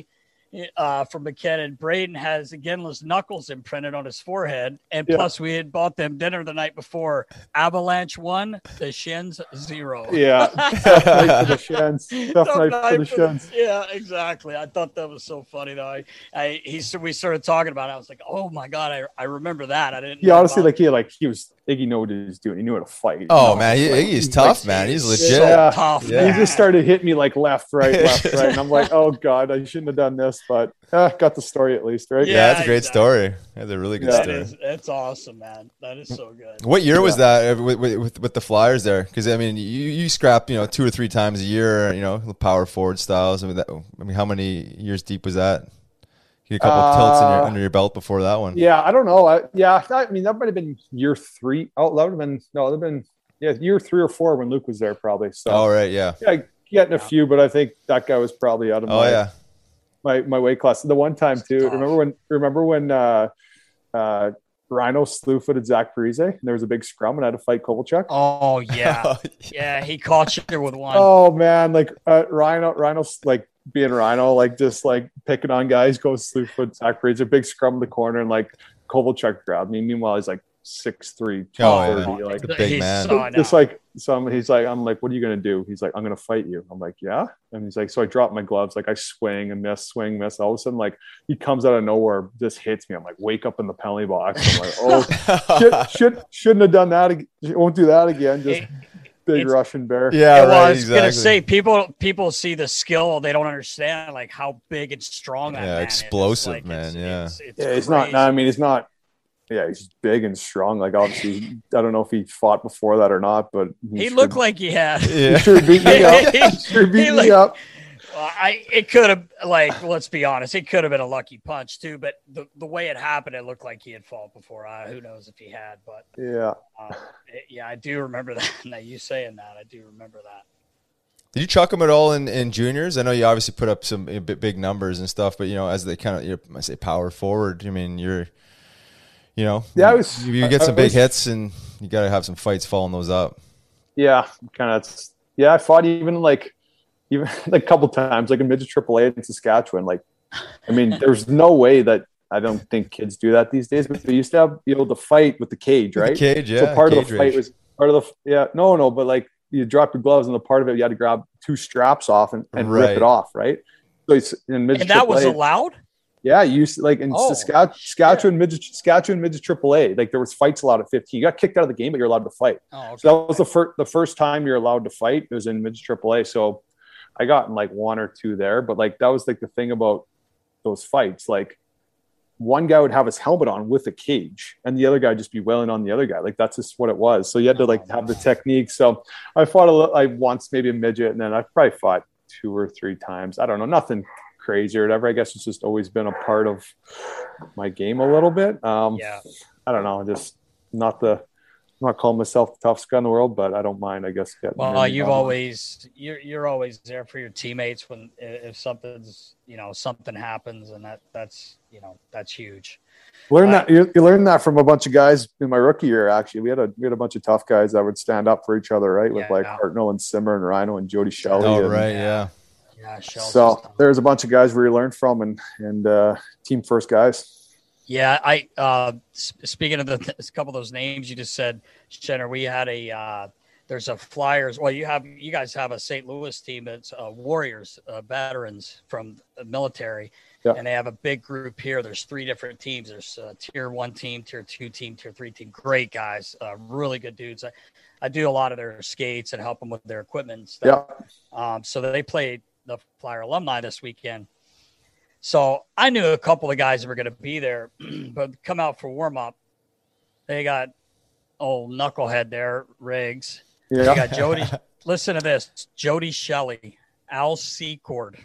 uh, from McKinnon. Braden has Ginla's knuckles imprinted on his forehead, and Yeah. plus we had bought them dinner the night before. Avalanche one, the Shins zero. yeah, tough night for the shins. Tough Tough night night for the for the- shins. Yeah, exactly. I thought that was so funny though. I, I he s- we started talking about it. I was like, oh my god, I, I remember that. I didn't. He know honestly, about- like he like he was Iggy knew what he was doing. He knew how to fight. you Oh know? man, he, Like, he's like, tough, man. He's legit. so Yeah. tough. Yeah. He man. just started hitting me like left, right, left, right, and I'm like, oh god, I shouldn't have done this, but uh, got the story at least, right? Yeah, Yeah, that's a great exactly. story. That's a really good Yeah. That story. is, that's awesome, man. That is so good. What year was that uh, with, with with the Flyers there? Because I mean, you, you scrap you know two or three times a year, you know, the power forward styles. I mean, that, I mean, how many years deep was that? You had a couple Uh, tilts in your, under your belt before that one. Yeah, I don't know. I, yeah, I mean that might have been year three. Oh, that would have been no, that would have been yeah, year three or four when Luke was there, probably. So Oh right, yeah. yeah, getting a few, but I think that guy was probably out of Oh my yeah. my my weight class. The one time too. tough. Remember when? Remember when uh, uh, Rhino slew footed Zach Parise and there was a big scrum and I had to fight Kovalchuk. Oh yeah, yeah. He caught you with one. Oh man, like uh, Rhino, Rhino's like being Rhino, like just like picking on guys, goes slew foot Zach Parise, a big scrum in the corner, and like Kovalchuk grabbed me. Meanwhile, he's like six three, two Oh, yeah. thirty, like. The big He's man. so- I know. Just like some, he's like, I'm like, what are you gonna do? He's like, I'm gonna fight you. I'm like, yeah. And he's like, so I drop my gloves, like I swing and miss, swing, miss. All of a sudden, like he comes out of nowhere, just hits me. I'm like, wake up in the penalty box. I'm like, oh, should, should shouldn't have done that. ag- Won't do that again. Just It- big it's- Russian bear. Yeah, well, I right. was gonna Exactly. say people people see the skill, they don't understand like how big and strong that Yeah, man is. explosive, Like, man, it's- yeah. it's, it's Yeah, he's not. crazy. No, I mean, he's not. Yeah, he's big and strong. Like obviously, I don't know if he fought before that or not, but He sure- looked like he had. he Yeah. sure beat me up. He- Sure beat he me looked- up. Well, I it could have like let's be honest, it could have been a lucky punch too. But the, the way it happened, it looked like he had fought before. Uh, who knows if he had? But Yeah. uh, it- yeah, I do remember that. Now you saying that, I do remember that. Did you chuck him at all in, in juniors? I know you obviously put up some uh, big, big numbers and stuff, but you know, as they kind of, you know, I say power forward. I mean, you're, you know, Yeah, I was- You, you get I- some I big was- hits, and you got to have some fights following those up. Yeah, kind of. Yeah, I fought even like, even like a couple times, like in midget triple A in Saskatchewan. Like, I mean, there's no way that I don't think kids do that these days. But they used to have be able to fight with the cage, With the right? cage, yeah, So part of cage the fight rage. was part of the yeah. No, no, but like you drop your gloves, and the part of it you had to grab two straps off and, and Right. rip it off, right? So it's in midget And that was triple A. allowed. Yeah, you used to, like in Oh, Saskatchewan, Saskatchewan, midget, Saskatchewan midget triple A. Like there was fights allowed at fifteen. You got kicked out of the game, but you're allowed to fight. Oh, okay. So that was the first the first time you're allowed to fight. It was in midget triple A. So I got in like one or two there, but like that was like the thing about those fights. Like one guy would have his helmet on with a cage, and the other guy would just be wailing on the other guy. Like that's just what it was. So you had to like have the technique. So I fought a little, I once maybe a midget, and then I probably fought two or three times. I don't know, nothing crazy or whatever. I guess it's just always been a part of my game a little bit. Um, Yeah. I don't know, just not the, I'm not calling myself the toughest guy in the world, but I don't mind, I guess. Getting Well, in you've on it. always you're you're always there for your teammates when if something's you know something happens, and that that's you know that's huge. learn I- that you, you learn that from a bunch of guys in my rookie year. Actually, we had a we had a bunch of tough guys that would stand up for each other, right? With Yeah, like yeah. Hartnell and Simmer and Rhino and Jody Shelley. Oh, and, right, yeah. Yeah, Shells so there's a bunch of guys where you learn from, and and uh, team first guys. Yeah, I uh, speaking of the a couple of those names you just said, Shenner, we had a uh, there's a Flyers. Well, you have you guys have a Saint Louis team that's uh, Warriors uh, veterans from the military, yeah. and they have a big group here. There's three different teams. There's a tier one team, tier two team, tier three team. Great guys, uh, really good dudes. I, I do a lot of their skates and help them with their equipment and stuff. Yeah. Um, so they played the Flyer alumni this weekend. So I knew a couple of guys that were going to be there, but come out for warm up. They got old knucklehead there, Riggs. Yeah. They got Jody. Listen to this: Jody Shelley, Al Secord,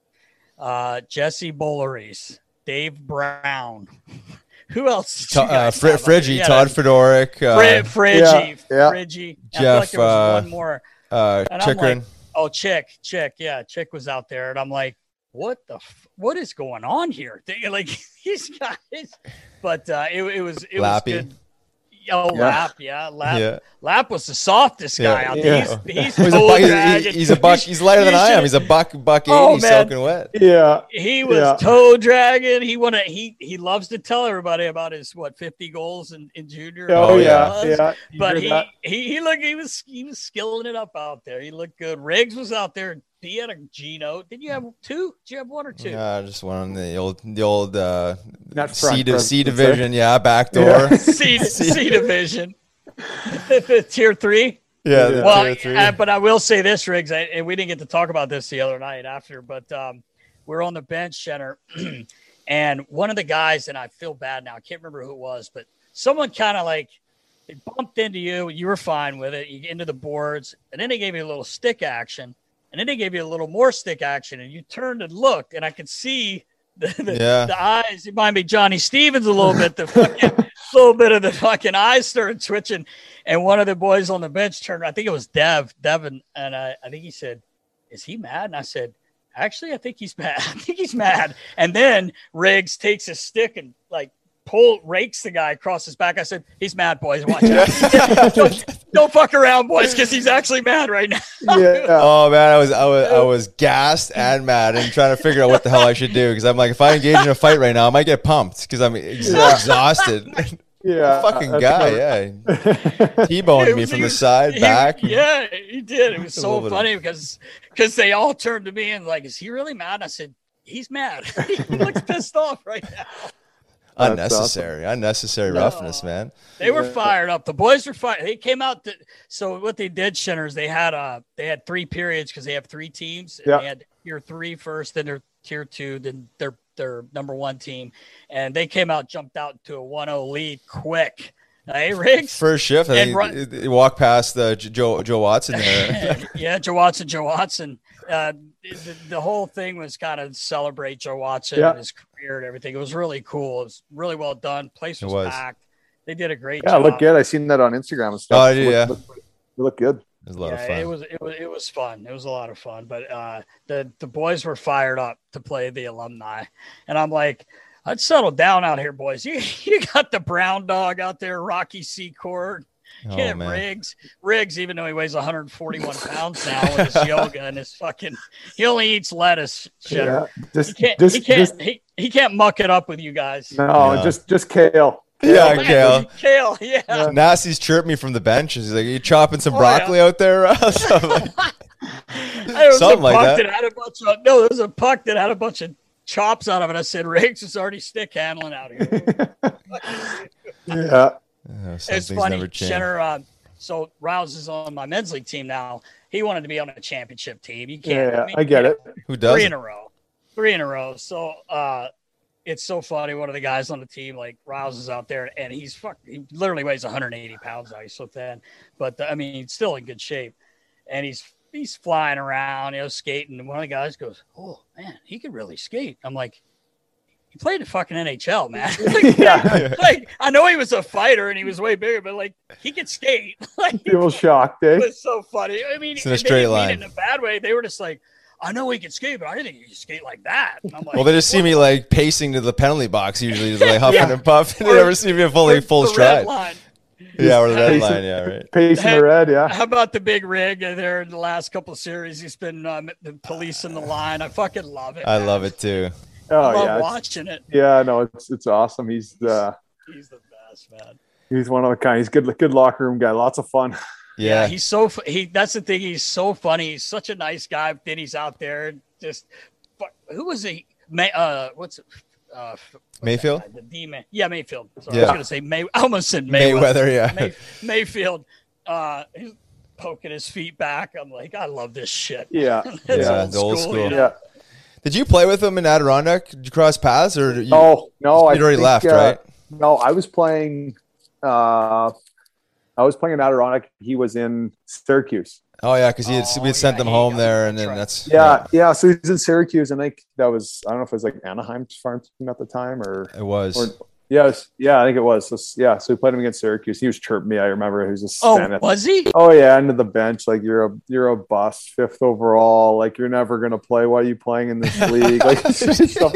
uh, Jesse Boleries, Dave Brown. Who else? Ta- uh, Fr- Friggy, yeah, Todd Fedoric, uh, Friggy, yeah, yeah. Friggy. Jeff, I feel like there was uh, one more. Uh, Chikrin. Like, oh, Chick, Chick, yeah, Chick was out there, and I'm like, what the, f- what is going on here? Like these guys, but uh, it, it was, it was good. Oh, yeah. Lap, yeah, Lap. Yeah. Lap was the softest guy yeah. out there. Yeah. He's, he's, he's, a buck, he's, he's a buck. He's lighter than I am. He's a buck, buck eighty, oh, soaking wet. Yeah, he was yeah. toe dragging. He wanna. He he loves to tell everybody about his what fifty goals in, in junior. Oh yeah, yeah. But he, he he looked. He was he was skilling it up out there. He looked good. Riggs was out there. He had a G note. Did you have two? Did you have one or two? Yeah, just one on the old, the old uh, Not C, front, C division. Yeah, back door. Yeah. C, C division. Tier three. Yeah. The well, tier three. Uh, but I will say this, Riggs, I, and we didn't get to talk about this the other night after, but um, we're on the bench, Shenner, and one of the guys, and I feel bad now. I can't remember who it was, but someone kind of like it bumped into you. You were fine with it. You get into the boards, and then they gave you a little stick action. And then they gave you a little more stick action, and you turned and looked, and I could see the, the, yeah. the eyes. It reminded me of Johnny Stevens a little bit. The fucking little bit of the fucking eyes started twitching, and one of the boys on the bench turned. I think it was Dev, Devin, and I, I think he said, "Is he mad?" And I said, "Actually, I think he's mad. I think he's mad." And then Riggs takes his stick and like pull rakes the guy across his back. I said, "He's mad, boys. Watch out. don't, don't fuck around, boys, because he's actually mad right now." Yeah. Oh man, I was I was I was gassed and mad and trying to figure out what the hell I should do, because I'm like, if I engage in a fight right now, I might get pumped because I'm ex- exhausted. Yeah, fucking guy. Yeah, T-boned me from the side, he, back. Yeah, he did. It was so funny of... because because they all turned to me and like, "Is he really mad?" And I said, "He's mad. He looks pissed off right now." Unnecessary, awesome. unnecessary no, roughness, man. They were fired up. The boys were fired. They came out. To, so what they did, Shinners, they had uh they had three periods because they have three teams. And yeah. They had tier three first, then their tier two, then their their number one team, and they came out, jumped out to a one oh lead quick. Hey, Riggs. First shift, I think run- he walked past uh, Joe Joe Watson there. Yeah, Joe Watson, Joe Watson. Uh, the, the whole thing was kind of celebrate Joe Watson yeah. and his career and everything. It was really cool. It was really well done. Place was, was. packed. They did a great yeah, job. Yeah, look good. I seen that on Instagram and stuff. Oh, yeah. It looked, it looked good. It was a lot yeah, of fun. It was, it was it was fun. It was a lot of fun. But uh, the, the boys were fired up to play the alumni. And I'm like, I'd settle down out here, boys. You you got the brown dog out there, Rocky Secord. Oh, Yeah, man. Riggs. Riggs, even though he weighs one hundred forty-one pounds now with his yoga and his fucking, he only eats lettuce. Yeah, just, he can't. just, he can't. just, he, he can't muck it up with you guys. No, Yeah. just just kale. Yeah, Man, Kale. Kale. Yeah. Yeah. Nasty's chirped me from the bench. He's like, "Are you chopping some Oh, broccoli out there?" So I'm like, There was Something a like puck that. that. had a bunch of no. There was a puck that had a bunch of chops out of it. I said, Riggs is already stick handling out here. Yeah. oh, some It's things funny. never change. Jenner, uh, so Rouse is on my men's league team now. He wanted to be on a championship team. You can't. Yeah, mean, I get you it. Who Three does? in a row. Three in a row. So uh, it's so funny. One of the guys on the team, like Rouse, is out there, and he's fuck. He literally weighs one hundred eighty pounds now. He's so thin, but uh, I mean, he's still in good shape, and he's he's flying around, you know, skating. And one of the guys goes, "Oh man, he could really skate." I'm like, he played the fucking N H L, man. like, Yeah. like, I know he was a fighter and he was way bigger, but like he could skate. like People shocked, eh? it was so funny. I mean, It's in a they straight didn't mean line. it in a bad way. They were just like, I know he can skate, but I didn't think he could skate like that. And I'm like, Well, they just see me like pacing to the penalty box usually, just like huffing Yeah. and puffing. They Or- never see me fully or full the stride. red line. Yeah, or the red line. Yeah, right. Pacing the red. Yeah. How about the big rig there in the last couple of series? He's been um, the policing the line. I fucking love it. I man. love it too. Oh I love yeah. watching it. Yeah, no, it's it's awesome. He's uh He's the best, man. he's one of a kind. He's good good locker room guy. Lots of fun. Yeah, Yeah. he's so fu- he. That's the thing. He's so funny. He's such a nice guy. Then he's out there just. Who was he? May uh, what's it? Uh, what's Mayfield? that guy? The D-man. Yeah, Mayfield. So I Yeah. was gonna say May. I almost said Mayweather. Mayweather, yeah. May, Mayfield. Uh, he's poking his feet back. I'm like, I love this shit. Yeah. It's Yeah, old the old school. school. You know? Yeah. Did you play with him in Adirondack? Did you cross paths, or you, Oh no, I you'd already think, left, uh, right? No, I was playing. Uh, I was playing in Adirondack. He was in Syracuse. Oh yeah, because we had Oh, we had sent yeah, them he- home yeah, there, and that's then right. that's Yeah, yeah. So he's in Syracuse, and I think that was I don't know if it was like Anaheim farm team at the time or it was. or yes, yeah, I think it was. So, yeah, so we played him against Syracuse. He was chirping me. I remember he was just Oh, standing. was he? Oh yeah, into the bench like you're a you're a bust, fifth overall. Like you're never gonna play. Why are you playing in this league? Like stuff,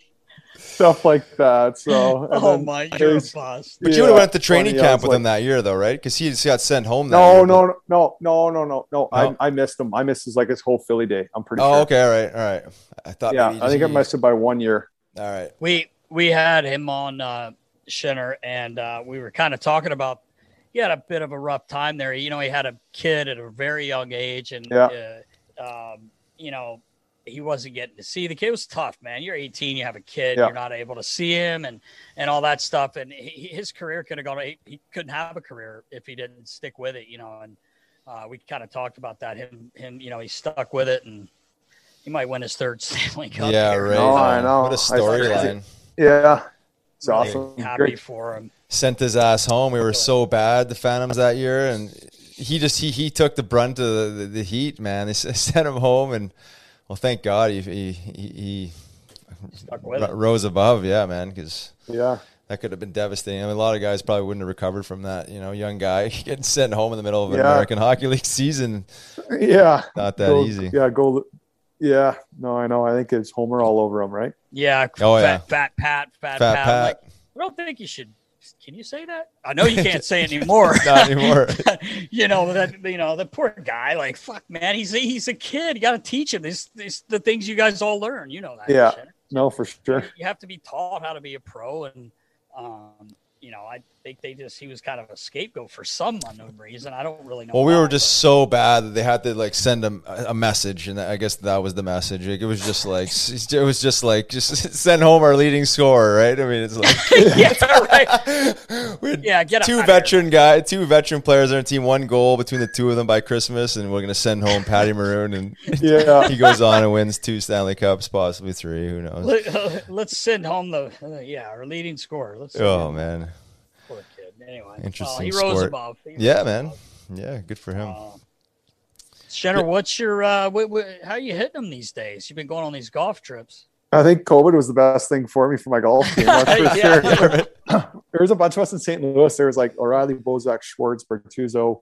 stuff like that. So and Oh then my, it you're a was- boss. But you would have yeah, went to training funny, I camp was with him like- that year, though, right? Because he just got sent home. That No, year, no, but- no, no, no, no, no. No? I I missed him. I missed his like his whole Philly day. I'm pretty Oh, sure. okay, all right, all right. I thought. Yeah, maybe I think I just- missed it by one year. All right. We we had him on uh, Shinner, and uh, we were kind of talking about. He had a bit of a rough time there. You know, he had a kid at a very young age, and Yeah. uh, um, you know, he wasn't getting to see the kid. It was tough, man. You're eighteen, you have a kid, Yeah. you're not able to see him, and and all that stuff. And he, his career could have gone. He, he couldn't have a career if he didn't stick with it, you know. And uh, we kind of talked about that. Him, him, you know, he stuck with it, and he might win his third Stanley Cup. Yeah, here. right. No, I know. What a I- storyline. Yeah, it's Really awesome. happy Great. for him. Sent his ass home. We were so bad, the Phantoms, that year, and he just he he took the brunt of the, the, the heat, man. They s- sent him home, and well, thank God he he he, he Stuck with r- it. rose above, yeah, man, because Yeah, that could have been devastating. I mean, a lot of guys probably wouldn't have recovered from that. You know, young guy getting sent home in the middle of an Yeah. American Hockey League season. yeah. Not that Go- easy. Yeah, go. Yeah, no, I know. I think it's Homer all over him, right? Yeah. Oh, fat, yeah. Fat Pat. Fat, Fat Pat. Pat. Like, I don't think you should. Can you say that? I know you can't say it anymore. Not anymore. you know that. You know the poor guy. Like fuck, man. He's a, he's a kid. You got to teach him these these the things you guys all learn. You know that. Yeah. shit. No, for sure. You have to be taught how to be a pro, and um, you know, I think they just he was kind of a scapegoat for some unknown reason. I don't really know. Well, we why, were just so bad that they had to like send him a, a message, and I guess that was the message. Like, it was just like it was just like just send home our leading scorer, right? I mean, it's like but- yeah, right. we had Yeah, get two outta here. veteran guy, two veteran players on our team, one goal between the two of them by Christmas, and we're gonna send home Patty Maroon, and Yeah. he goes on and wins two Stanley Cups, possibly three. Who knows? Let, let's send home the uh, yeah our leading scorer. Let's send Oh him. man, Poor kid. Anyway, Interesting well, he rose sport. above. He rose yeah, man, above. yeah, good for him. Uh, Shenner, what's your uh, what, what, how are you hitting them these days? You've been going on these golf trips. I think COVID was the best thing for me for my golf game. That's for Yeah. sure. There was a bunch of us in Saint Louis. There was like O'Reilly, Bozak, Schwartz, Bertuzzo.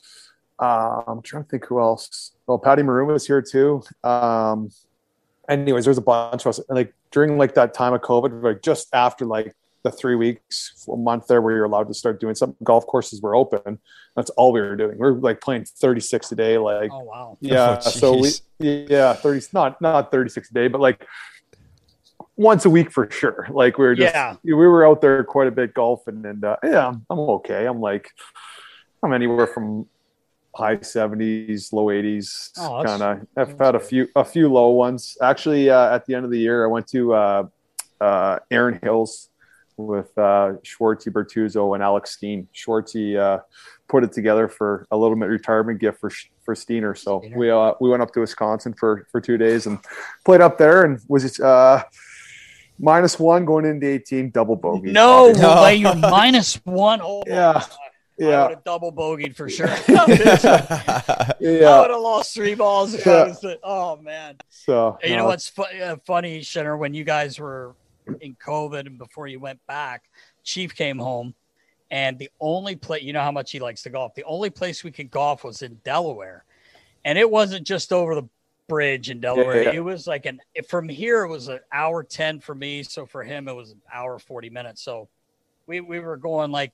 Um, I'm trying to think who else. Well, Patty Maroon was here too. Um, anyways, there was a bunch of us. And like during like that time of COVID, like just after like the three weeks, a month there where you're allowed to start doing something, golf courses were open. That's all we were doing. We were like playing thirty-six a day. Like, Oh wow. yeah. Oh, so we, jeez. yeah, thirty, not, not thirty-six a day, but like once a week for sure. Like we were just, Yeah. we were out there quite a bit golfing, and uh, yeah, I'm, I'm okay. I'm like, I'm anywhere from high seventies, low eighties, Oh, that's- kind of. I've had a few, a few low ones. Actually, uh, at the end of the year, I went to uh, uh, Aaron Hills with uh, Schwartzy, Bertuzzo, and Alex Steen. Schwartzy uh, put it together for a little bit retirement gift for for Steener. So Steener. we uh, we went up to Wisconsin for for two days and played up there, and was uh, minus one going into eighteen, double bogey. No No. way. You're minus one. Oh my Yeah. God. I Yeah, would have double bogeyed for sure. I yeah. would have lost three balls. If I Yeah. was the, oh man. So You no, know what's fu- uh, funny, Shenner? When you guys were in COVID and before you went back, Chief came home, and the only place, you know how much he likes to golf. The only place we could golf was in Delaware, and it wasn't just over the bridge in Delaware. Yeah. It was like an from here it was an hour ten for me. So for him it was an hour forty minutes. So we we were going like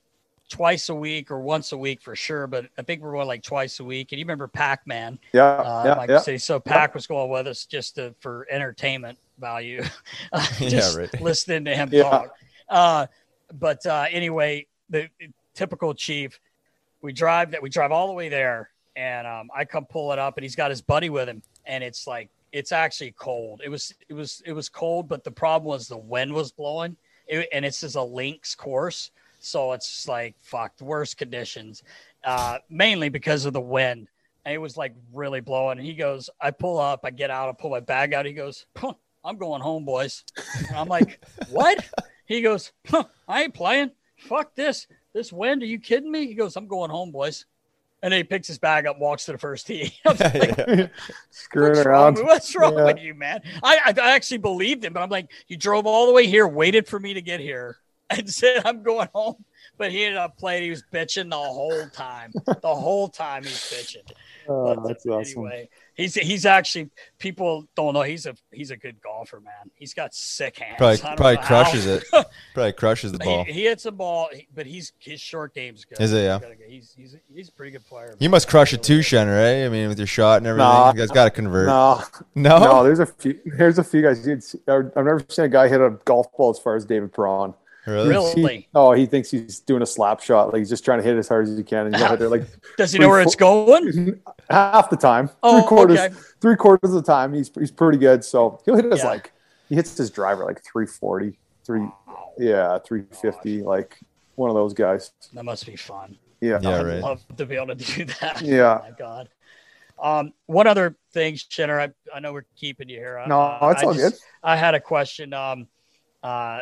twice a week or once a week for sure, but I think we're going like twice a week. And you remember Pac-Man? Yeah, uh, yeah, like yeah. City. So Pac was going with us just to, for entertainment value. just Yeah, right. listening to him Yeah. talk. Uh, but uh, anyway, the typical Chief, we drive that we drive all the way there, and um, I come pull it up, and he's got his buddy with him, and it's like it's actually cold. It was it was it was cold, but the problem was the wind was blowing, it, and it's just a links course. So it's like, fuck, the worst conditions, uh, mainly because of the wind. And it was like really blowing. And he goes, I pull up, I get out, I pull my bag out. He goes, huh, I'm going home, boys. And I'm like, what? He goes, huh, I ain't playing. Fuck this. This wind, are you kidding me? He goes, I'm going home, boys. And then he picks his bag up and walks to the first tee. I was like, Screwing what's around. Wrong, what's wrong Yeah. with you, man? I, I I actually believed him, but I'm like, you drove all the way here, waited for me to get here, and said I'm going home. But he ended up playing. He was bitching the whole time. The whole time he's bitching. Oh, But, that's uh, awesome. Anyway, he's he's actually, people don't know he's a he's a good golfer, man. He's got sick hands. Probably, I don't probably know how. crushes it. Probably crushes the ball. He, he hits a ball, but he's his short game's good. Is it, yeah? He's, got a good- he's, he's, he's a pretty good player. You must crush it too, Shenner, eh? I mean, with your shot and everything. Nah. you guys got to convert. No, No? no. There's a few. There's a few guys. You'd see- I've never seen a guy hit a golf ball as far as David Perron. Really? Really? He, oh, he thinks he's doing a slap shot. Like he's just trying to hit it as hard as he can. And he'll hit it like Does he know where it's going? half the time. Oh, three quarters. okay. Three quarters of the time, he's he's pretty good. So he'll hit us Yeah. like he hits his driver like three forty, three, yeah, three fifty. Like one of those guys. That must be fun. Yeah. Yeah, I'd right. love to be able to do that. Yeah. Oh my God. Um, one other thing, Shinner, I, I know we're keeping you here. No, Uh, it's I all just- good. I had a question. Um, uh,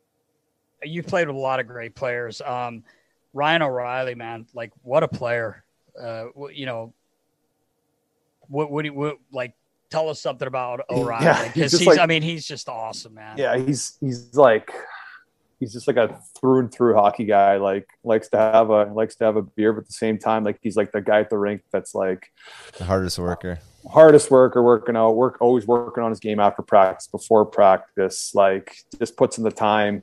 you played with a lot of great players. Um, Ryan O'Reilly, man, like what a player. Uh, wh- you know, what would you what, like? Tell us something about O'Reilly Yeah, he's because just he's. like- I mean, he's just awesome, man. Yeah, he's he's like he's just like a through and through hockey guy. Like likes to have a likes to have a beer, but at the same time, like he's like the guy at the rink that's like The hardest worker. hardest worker, working out, work always working on his game after practice, before practice, like just puts in the time.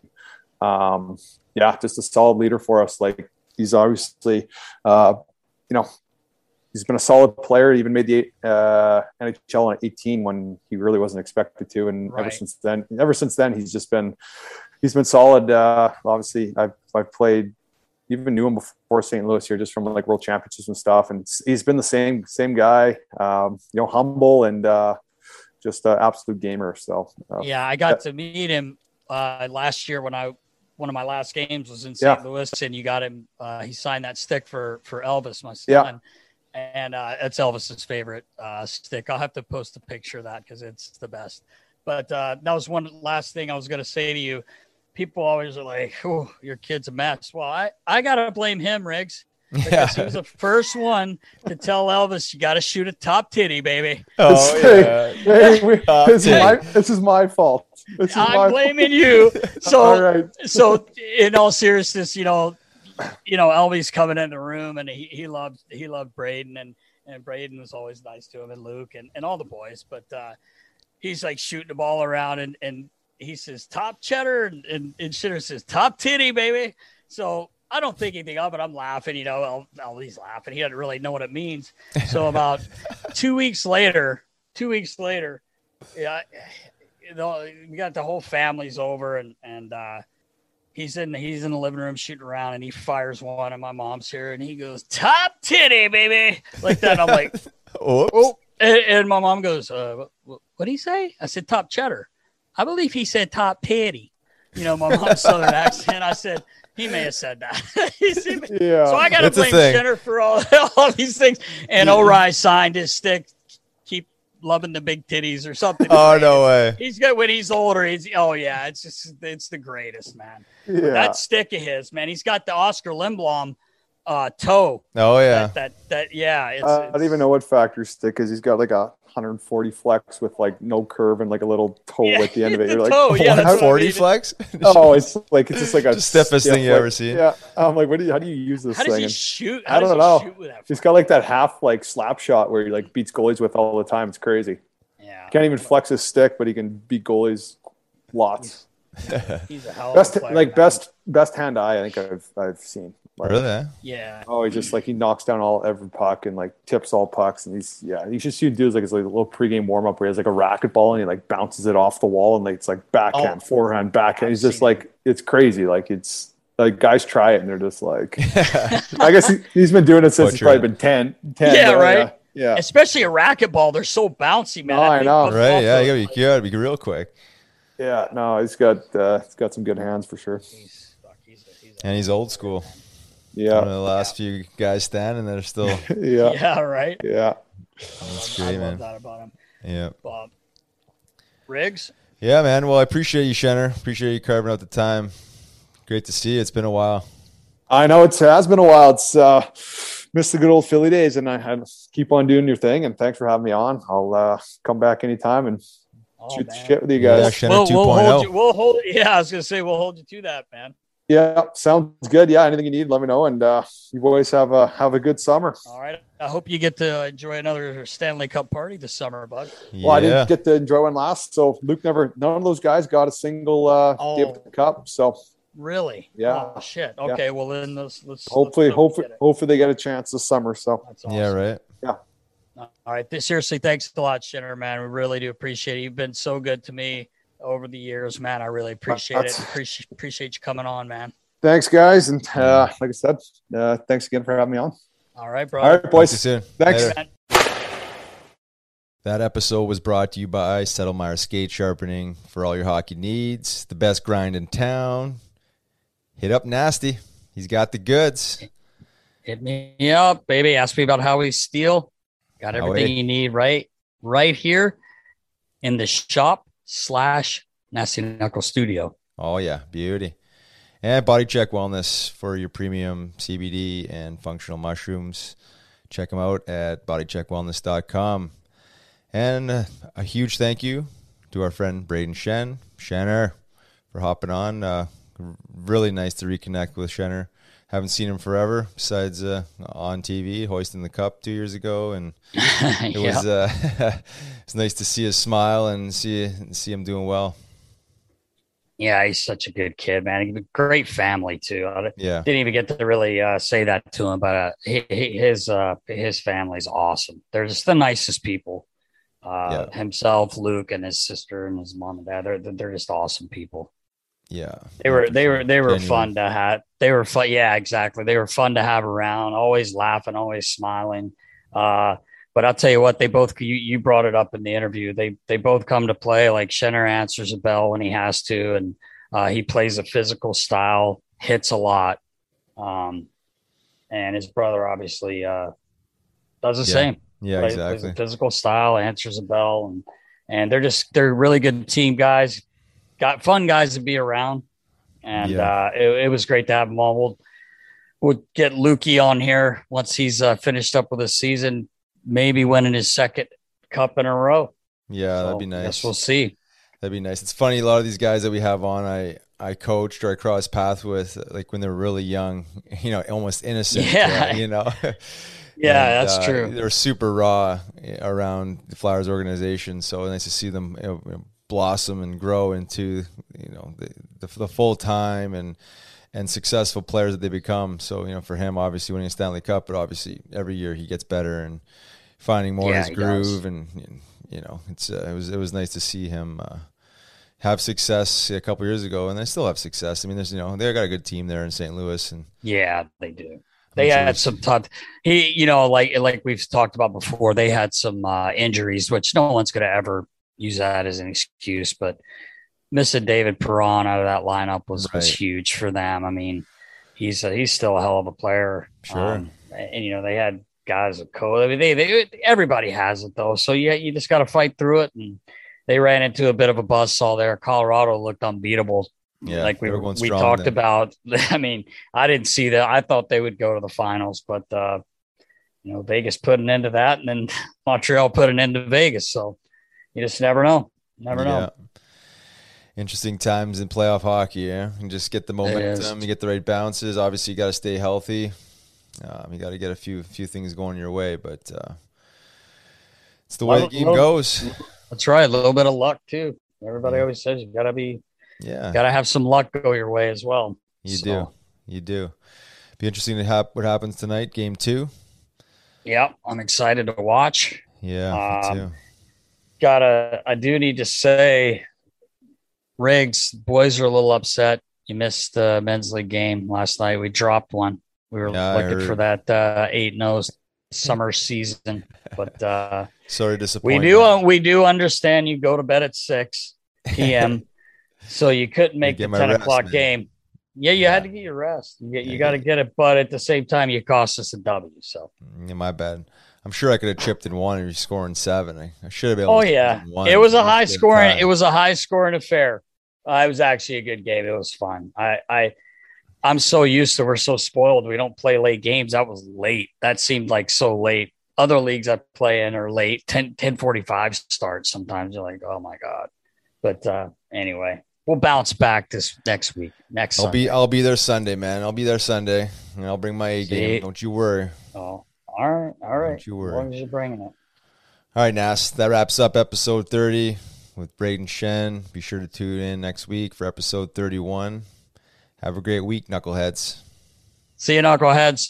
Um, yeah, just a solid leader for us. Like he's obviously, uh, you know, he's been a solid player. He even made the uh, N H L at eighteen when he really wasn't expected to, and ever Right. since then, ever since then, he's just been he's been solid. Uh, obviously, I've I've played, even knew him before Saint Louis here, just from like world championships and stuff, and he's been the same same guy. Um, you know, humble and uh, just an absolute gamer. So uh, Yeah, I got to meet him uh, last year when I one of my last games was in Saint Yeah. Louis, and you got him. Uh, he signed that stick for for Elvis, my son, Yeah. and uh, it's Elvis's favorite uh, stick. I'll have to post a picture of that because it's the best. But uh, that was one last thing I was going to say to you. People always are like, "Oh, your kid's a mess." Well, I I gotta blame him, Riggs. Because he was the first one to tell Elvis, you got to shoot a top titty, baby. Oh, Hey, yeah. hey, we- Top this, is ten. my, this is my fault. This is my I'm blaming you. So, All right. so in all seriousness, you know, you know, Elvis coming in the room, and he, he loved he loved Braden, and and Braden was always nice to him, and Luke, and, and all the boys. But uh, he's like shooting the ball around, and and he says top cheddar, and and, and Shitter says top titty, baby. So I don't think anything of it. I'm laughing, you know. El- Elvis laughing. He doesn't really know what it means. So about two weeks later, two weeks later, yeah, you know, we got the whole family's over, and and uh, he's in he's in the living room shooting around, and he fires one, and my mom's here, and he goes top titty, baby, like that. And I'm like, Oops. oh, and, and my mom goes, uh, what did he say? I said top cheddar. I believe he said top titty. You know, my mom's southern accent. I said, he may have said that. You see me? Yeah. So I got to It's a blame thing. Jenner for all, all these things. And O'Reilly signed his stick, keep loving the big titties or something. Oh, no way. He's good when he's older. He's oh yeah, it's just it's the greatest, man. Yeah. That stick of his, man. He's got the Oscar Lindblom uh, toe. Oh, yeah. That, that that yeah. It's, Uh, I it's, don't even know what factor stick is. He's got like a one forty flex with like no curve and like a little toe Yeah, at the end of it. the You're like, toe, yeah, that's what I forty mean. flex? oh, it's like it's just like a Just stiffest thing you like- ever seen. Yeah, I'm like, what do you? How do you use this How does thing? he And shoot? I How don't does know. he shoot with that? he's got like that half like slap shot where he like beats goalies with all the time. It's crazy. Yeah, Can't even flex his stick, but he can beat goalies lots. he's a hell of Best a player, like man. best best hand eye I think I've I've seen. Like, Really? Eh? Yeah. Oh, he just like he knocks down all every puck and like tips all pucks, and he's yeah. You should see him do is like his like, little pregame warm up where he has like a racquetball and he like bounces it off the wall and like it's like backhand, Oh, forehand, backhand. I've He's just seen like it's crazy. Like it's like guys try it and they're just like. I guess he, he's been doing it since he's probably been ten. ten Yeah, but, right. Yeah. yeah. Especially a racquetball, they're so bouncy, man. Oh, That I thing know. goes Right? off Yeah, the- you gotta be, you gotta be real quick. Yeah, no, he's got uh, he's got some good hands for sure. He's, fuck, he's a- he's a- And he's old school. One of Yeah, the last few guys standing there still. yeah, Yeah, right. yeah. That's I great, love man. that about him. Yeah. Bob. Riggs? Yeah, man. Well, I appreciate you, Shenner. Appreciate you carving out the time. Great to see you. It's been a while. I know it has been a while. It's uh, missed the good old Philly days, and I had keep on doing your thing. And thanks for having me on. I'll uh, come back anytime and Oh, shoot the man. shit with you Yeah, guys. Shenner We'll, we'll 2.0. hold you. We'll hold. Yeah, I was gonna say we'll hold you to that, man. Yeah, sounds good. Yeah, anything you need, let me know. And uh, you boys have a have a good summer. All right. I hope you get to enjoy another Stanley Cup party this summer, bud. Yeah. Well, I didn't get to enjoy one last, so Luke never. None of those guys got a single uh, Oh. give the cup. So Really? Yeah. Oh, shit. Okay. Well, then let's let's hopefully, let's hopefully, get it. hopefully they get a chance this summer. So That's awesome. Yeah, right. All right. Th- seriously, thanks a lot, Shinner, man. We really do appreciate it. You've been so good to me over the years, man. I really appreciate it. That's- Appreciate appreciate you coming on, man. thanks, guys, and uh, like I said, uh, thanks again for having me on. All right, bro. All right, Talk boys. to you soon. Thanks. Later. Man. That episode was brought to you by Settlemyre Skate Sharpening for all your hockey needs. The best grind in town. Hit up Nasty. He's got the goods. Hit me up, baby. Ask me about Howie Steel. Got Howie. everything you need right, right here in the shop slash Nasty Knuckle Studio. Oh, yeah. Beauty. And Body Check Wellness for your premium C B D and functional mushrooms. Check them out at body check wellness dot com. And uh, a huge thank you to our friend Braden Shen, Shenner, for hopping on. Uh, really nice to reconnect with Shenner. Haven't seen him forever, besides uh, on T V, hoisting the cup two years ago. And it Yeah. was uh, it's nice to see his smile and see see him doing well. Yeah, he's such a good kid, man. He's a great family too. I Yeah. didn't even get to really uh, say that to him, but uh, he, he, his uh, his family's awesome. They're just the nicest people. Uh, Yeah. Himself, Luke, and his sister and his mom and dad. They're they're just awesome people. Yeah. They were they were they were Genuine. fun to have. They were fun. Yeah, exactly. They were fun to have around. Always laughing, always smiling. Uh, but I'll tell you what, they both you, you brought it up in the interview. They they both come to play. Like Shenner answers a bell when he has to, and uh, he plays a physical style, hits a lot. Um, and his brother obviously uh, does the Yeah. same. Yeah, Plays- plays exactly. a physical style, answers a bell, and and they're just they're a really good team guys. Got fun guys to be around, and Yeah. uh, it, it was great to have them all. We'll we'll get Lukey on here once he's uh, finished up with his season, maybe winning his second cup in a row. Yeah, So, that'd be I guess nice. we'll see. That'd be nice. It's funny, a lot of these guys that we have on, I I coached or I crossed paths with, like when they were really young, you know, almost innocent. Yeah. uh, you know. Yeah, And, that's uh, true. They're super raw around the Flyers organization, so nice to see them, you know, blossom and grow into, you know, the, the, the full time and and successful players that they become. So, you know, for him, obviously winning a Stanley Cup, but obviously every year he gets better and finding more Yeah, of his he groove, does. and you know, it's uh, it was it was nice to see him uh, have success a couple years ago, and they still have success. I mean, there's you know they got a good team there in Saint Louis, and Yeah, they do. They sure had it's- some tough. He, you know, like like we've talked about before, they had some uh, injuries, which no one's going to ever use that as an excuse. But missing David Perron out of that lineup was was Right. huge for them. I mean, he's a, he's still a hell of a player. Sure. Um, and you know they had guys at code. I mean, they they everybody has it though. So yeah, you just got to fight through it. And they ran into a bit of a buzzsaw there. Colorado looked unbeatable. yeah, like we they were were, going we strong talked then. about. I mean, I didn't see that. I thought they would go to the finals, but uh, you know, Vegas put an end to that, and then Montreal put an end to Vegas. So you just never know. Never know. Yeah. Interesting times in playoff hockey, yeah. You just get the is. momentum, you get the right bounces. Obviously, you got to stay healthy. Um, you got to get a few few things going your way, but uh, it's the way Well, the game well- goes. That's right. A little bit of luck too. Everybody always says you gotta be, Yeah, gotta have some luck go your way as well. you So, do. You do. Be interesting to have what happens tonight, game two. Yep, I'm excited to watch. Yeah, um, me too. Gotta, I do need to say, Riggs, boys are a little upset. You missed the men's league game last night. We dropped one. We were Yeah, looking for that uh, eight nose summer season, but uh, sorry, disappointed. we do uh, we do understand you go to bed at six p.m. so you couldn't make the ten rest, o'clock man. game. Yeah, you Yeah. had to get your rest. You, get, you Yeah, got to yeah. get it, but at the same time, you cost us a W. So, Yeah, my bad. I'm sure I could have chipped in one and you're scoring seven. I, I should have been able oh to chip yeah, in one. it was a It high been scoring. tied. It was a high scoring affair. Uh, it was actually a good game. It was fun. I, I, I'm so used to we're so spoiled. We don't play late games. That was late. That seemed like so late. Other leagues I play in are late. ten, ten forty-five starts. Sometimes you're like, oh my god. But uh, anyway. We'll bounce back this next week. Next I'll Sunday. be I'll be there Sunday, man. I'll be there Sunday, and I'll bring my A See? game. Don't you worry. Oh, all right, all right. Don't you worry. As long as you're bringing it. All right, Nas. That wraps up episode thirty with Braden Shen. Be sure to tune in next week for episode thirty-one. Have a great week, knuckleheads. See you, knuckleheads.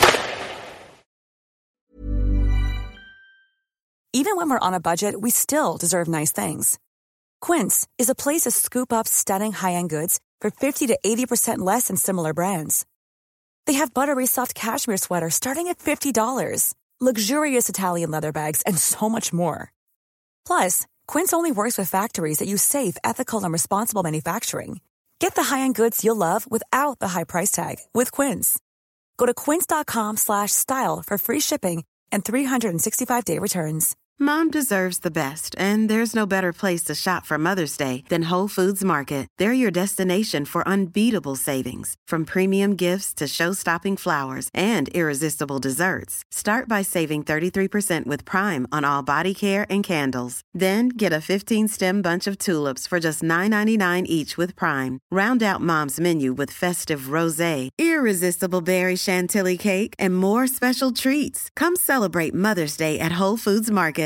Even when we're on a budget, we still deserve nice things. Quince is a place to scoop up stunning high-end goods for fifty to eighty percent less than similar brands. They have buttery soft cashmere sweaters starting at fifty dollars, luxurious Italian leather bags, and so much more. Plus, Quince only works with factories that use safe, ethical, and responsible manufacturing. Get the high-end goods you'll love without the high price tag with Quince. Go to quince.com slash style for free shipping and three sixty-five day returns. Mom deserves the best, and there's no better place to shop for Mother's Day than Whole Foods Market. They're your destination for unbeatable savings, from premium gifts to show-stopping flowers and irresistible desserts. Start by saving thirty-three percent with Prime on all body care and candles. Then get a fifteen-stem bunch of tulips for just nine ninety-nine each with Prime. Round out Mom's menu with festive rosé, irresistible berry chantilly cake, and more special treats. Come celebrate Mother's Day at Whole Foods Market.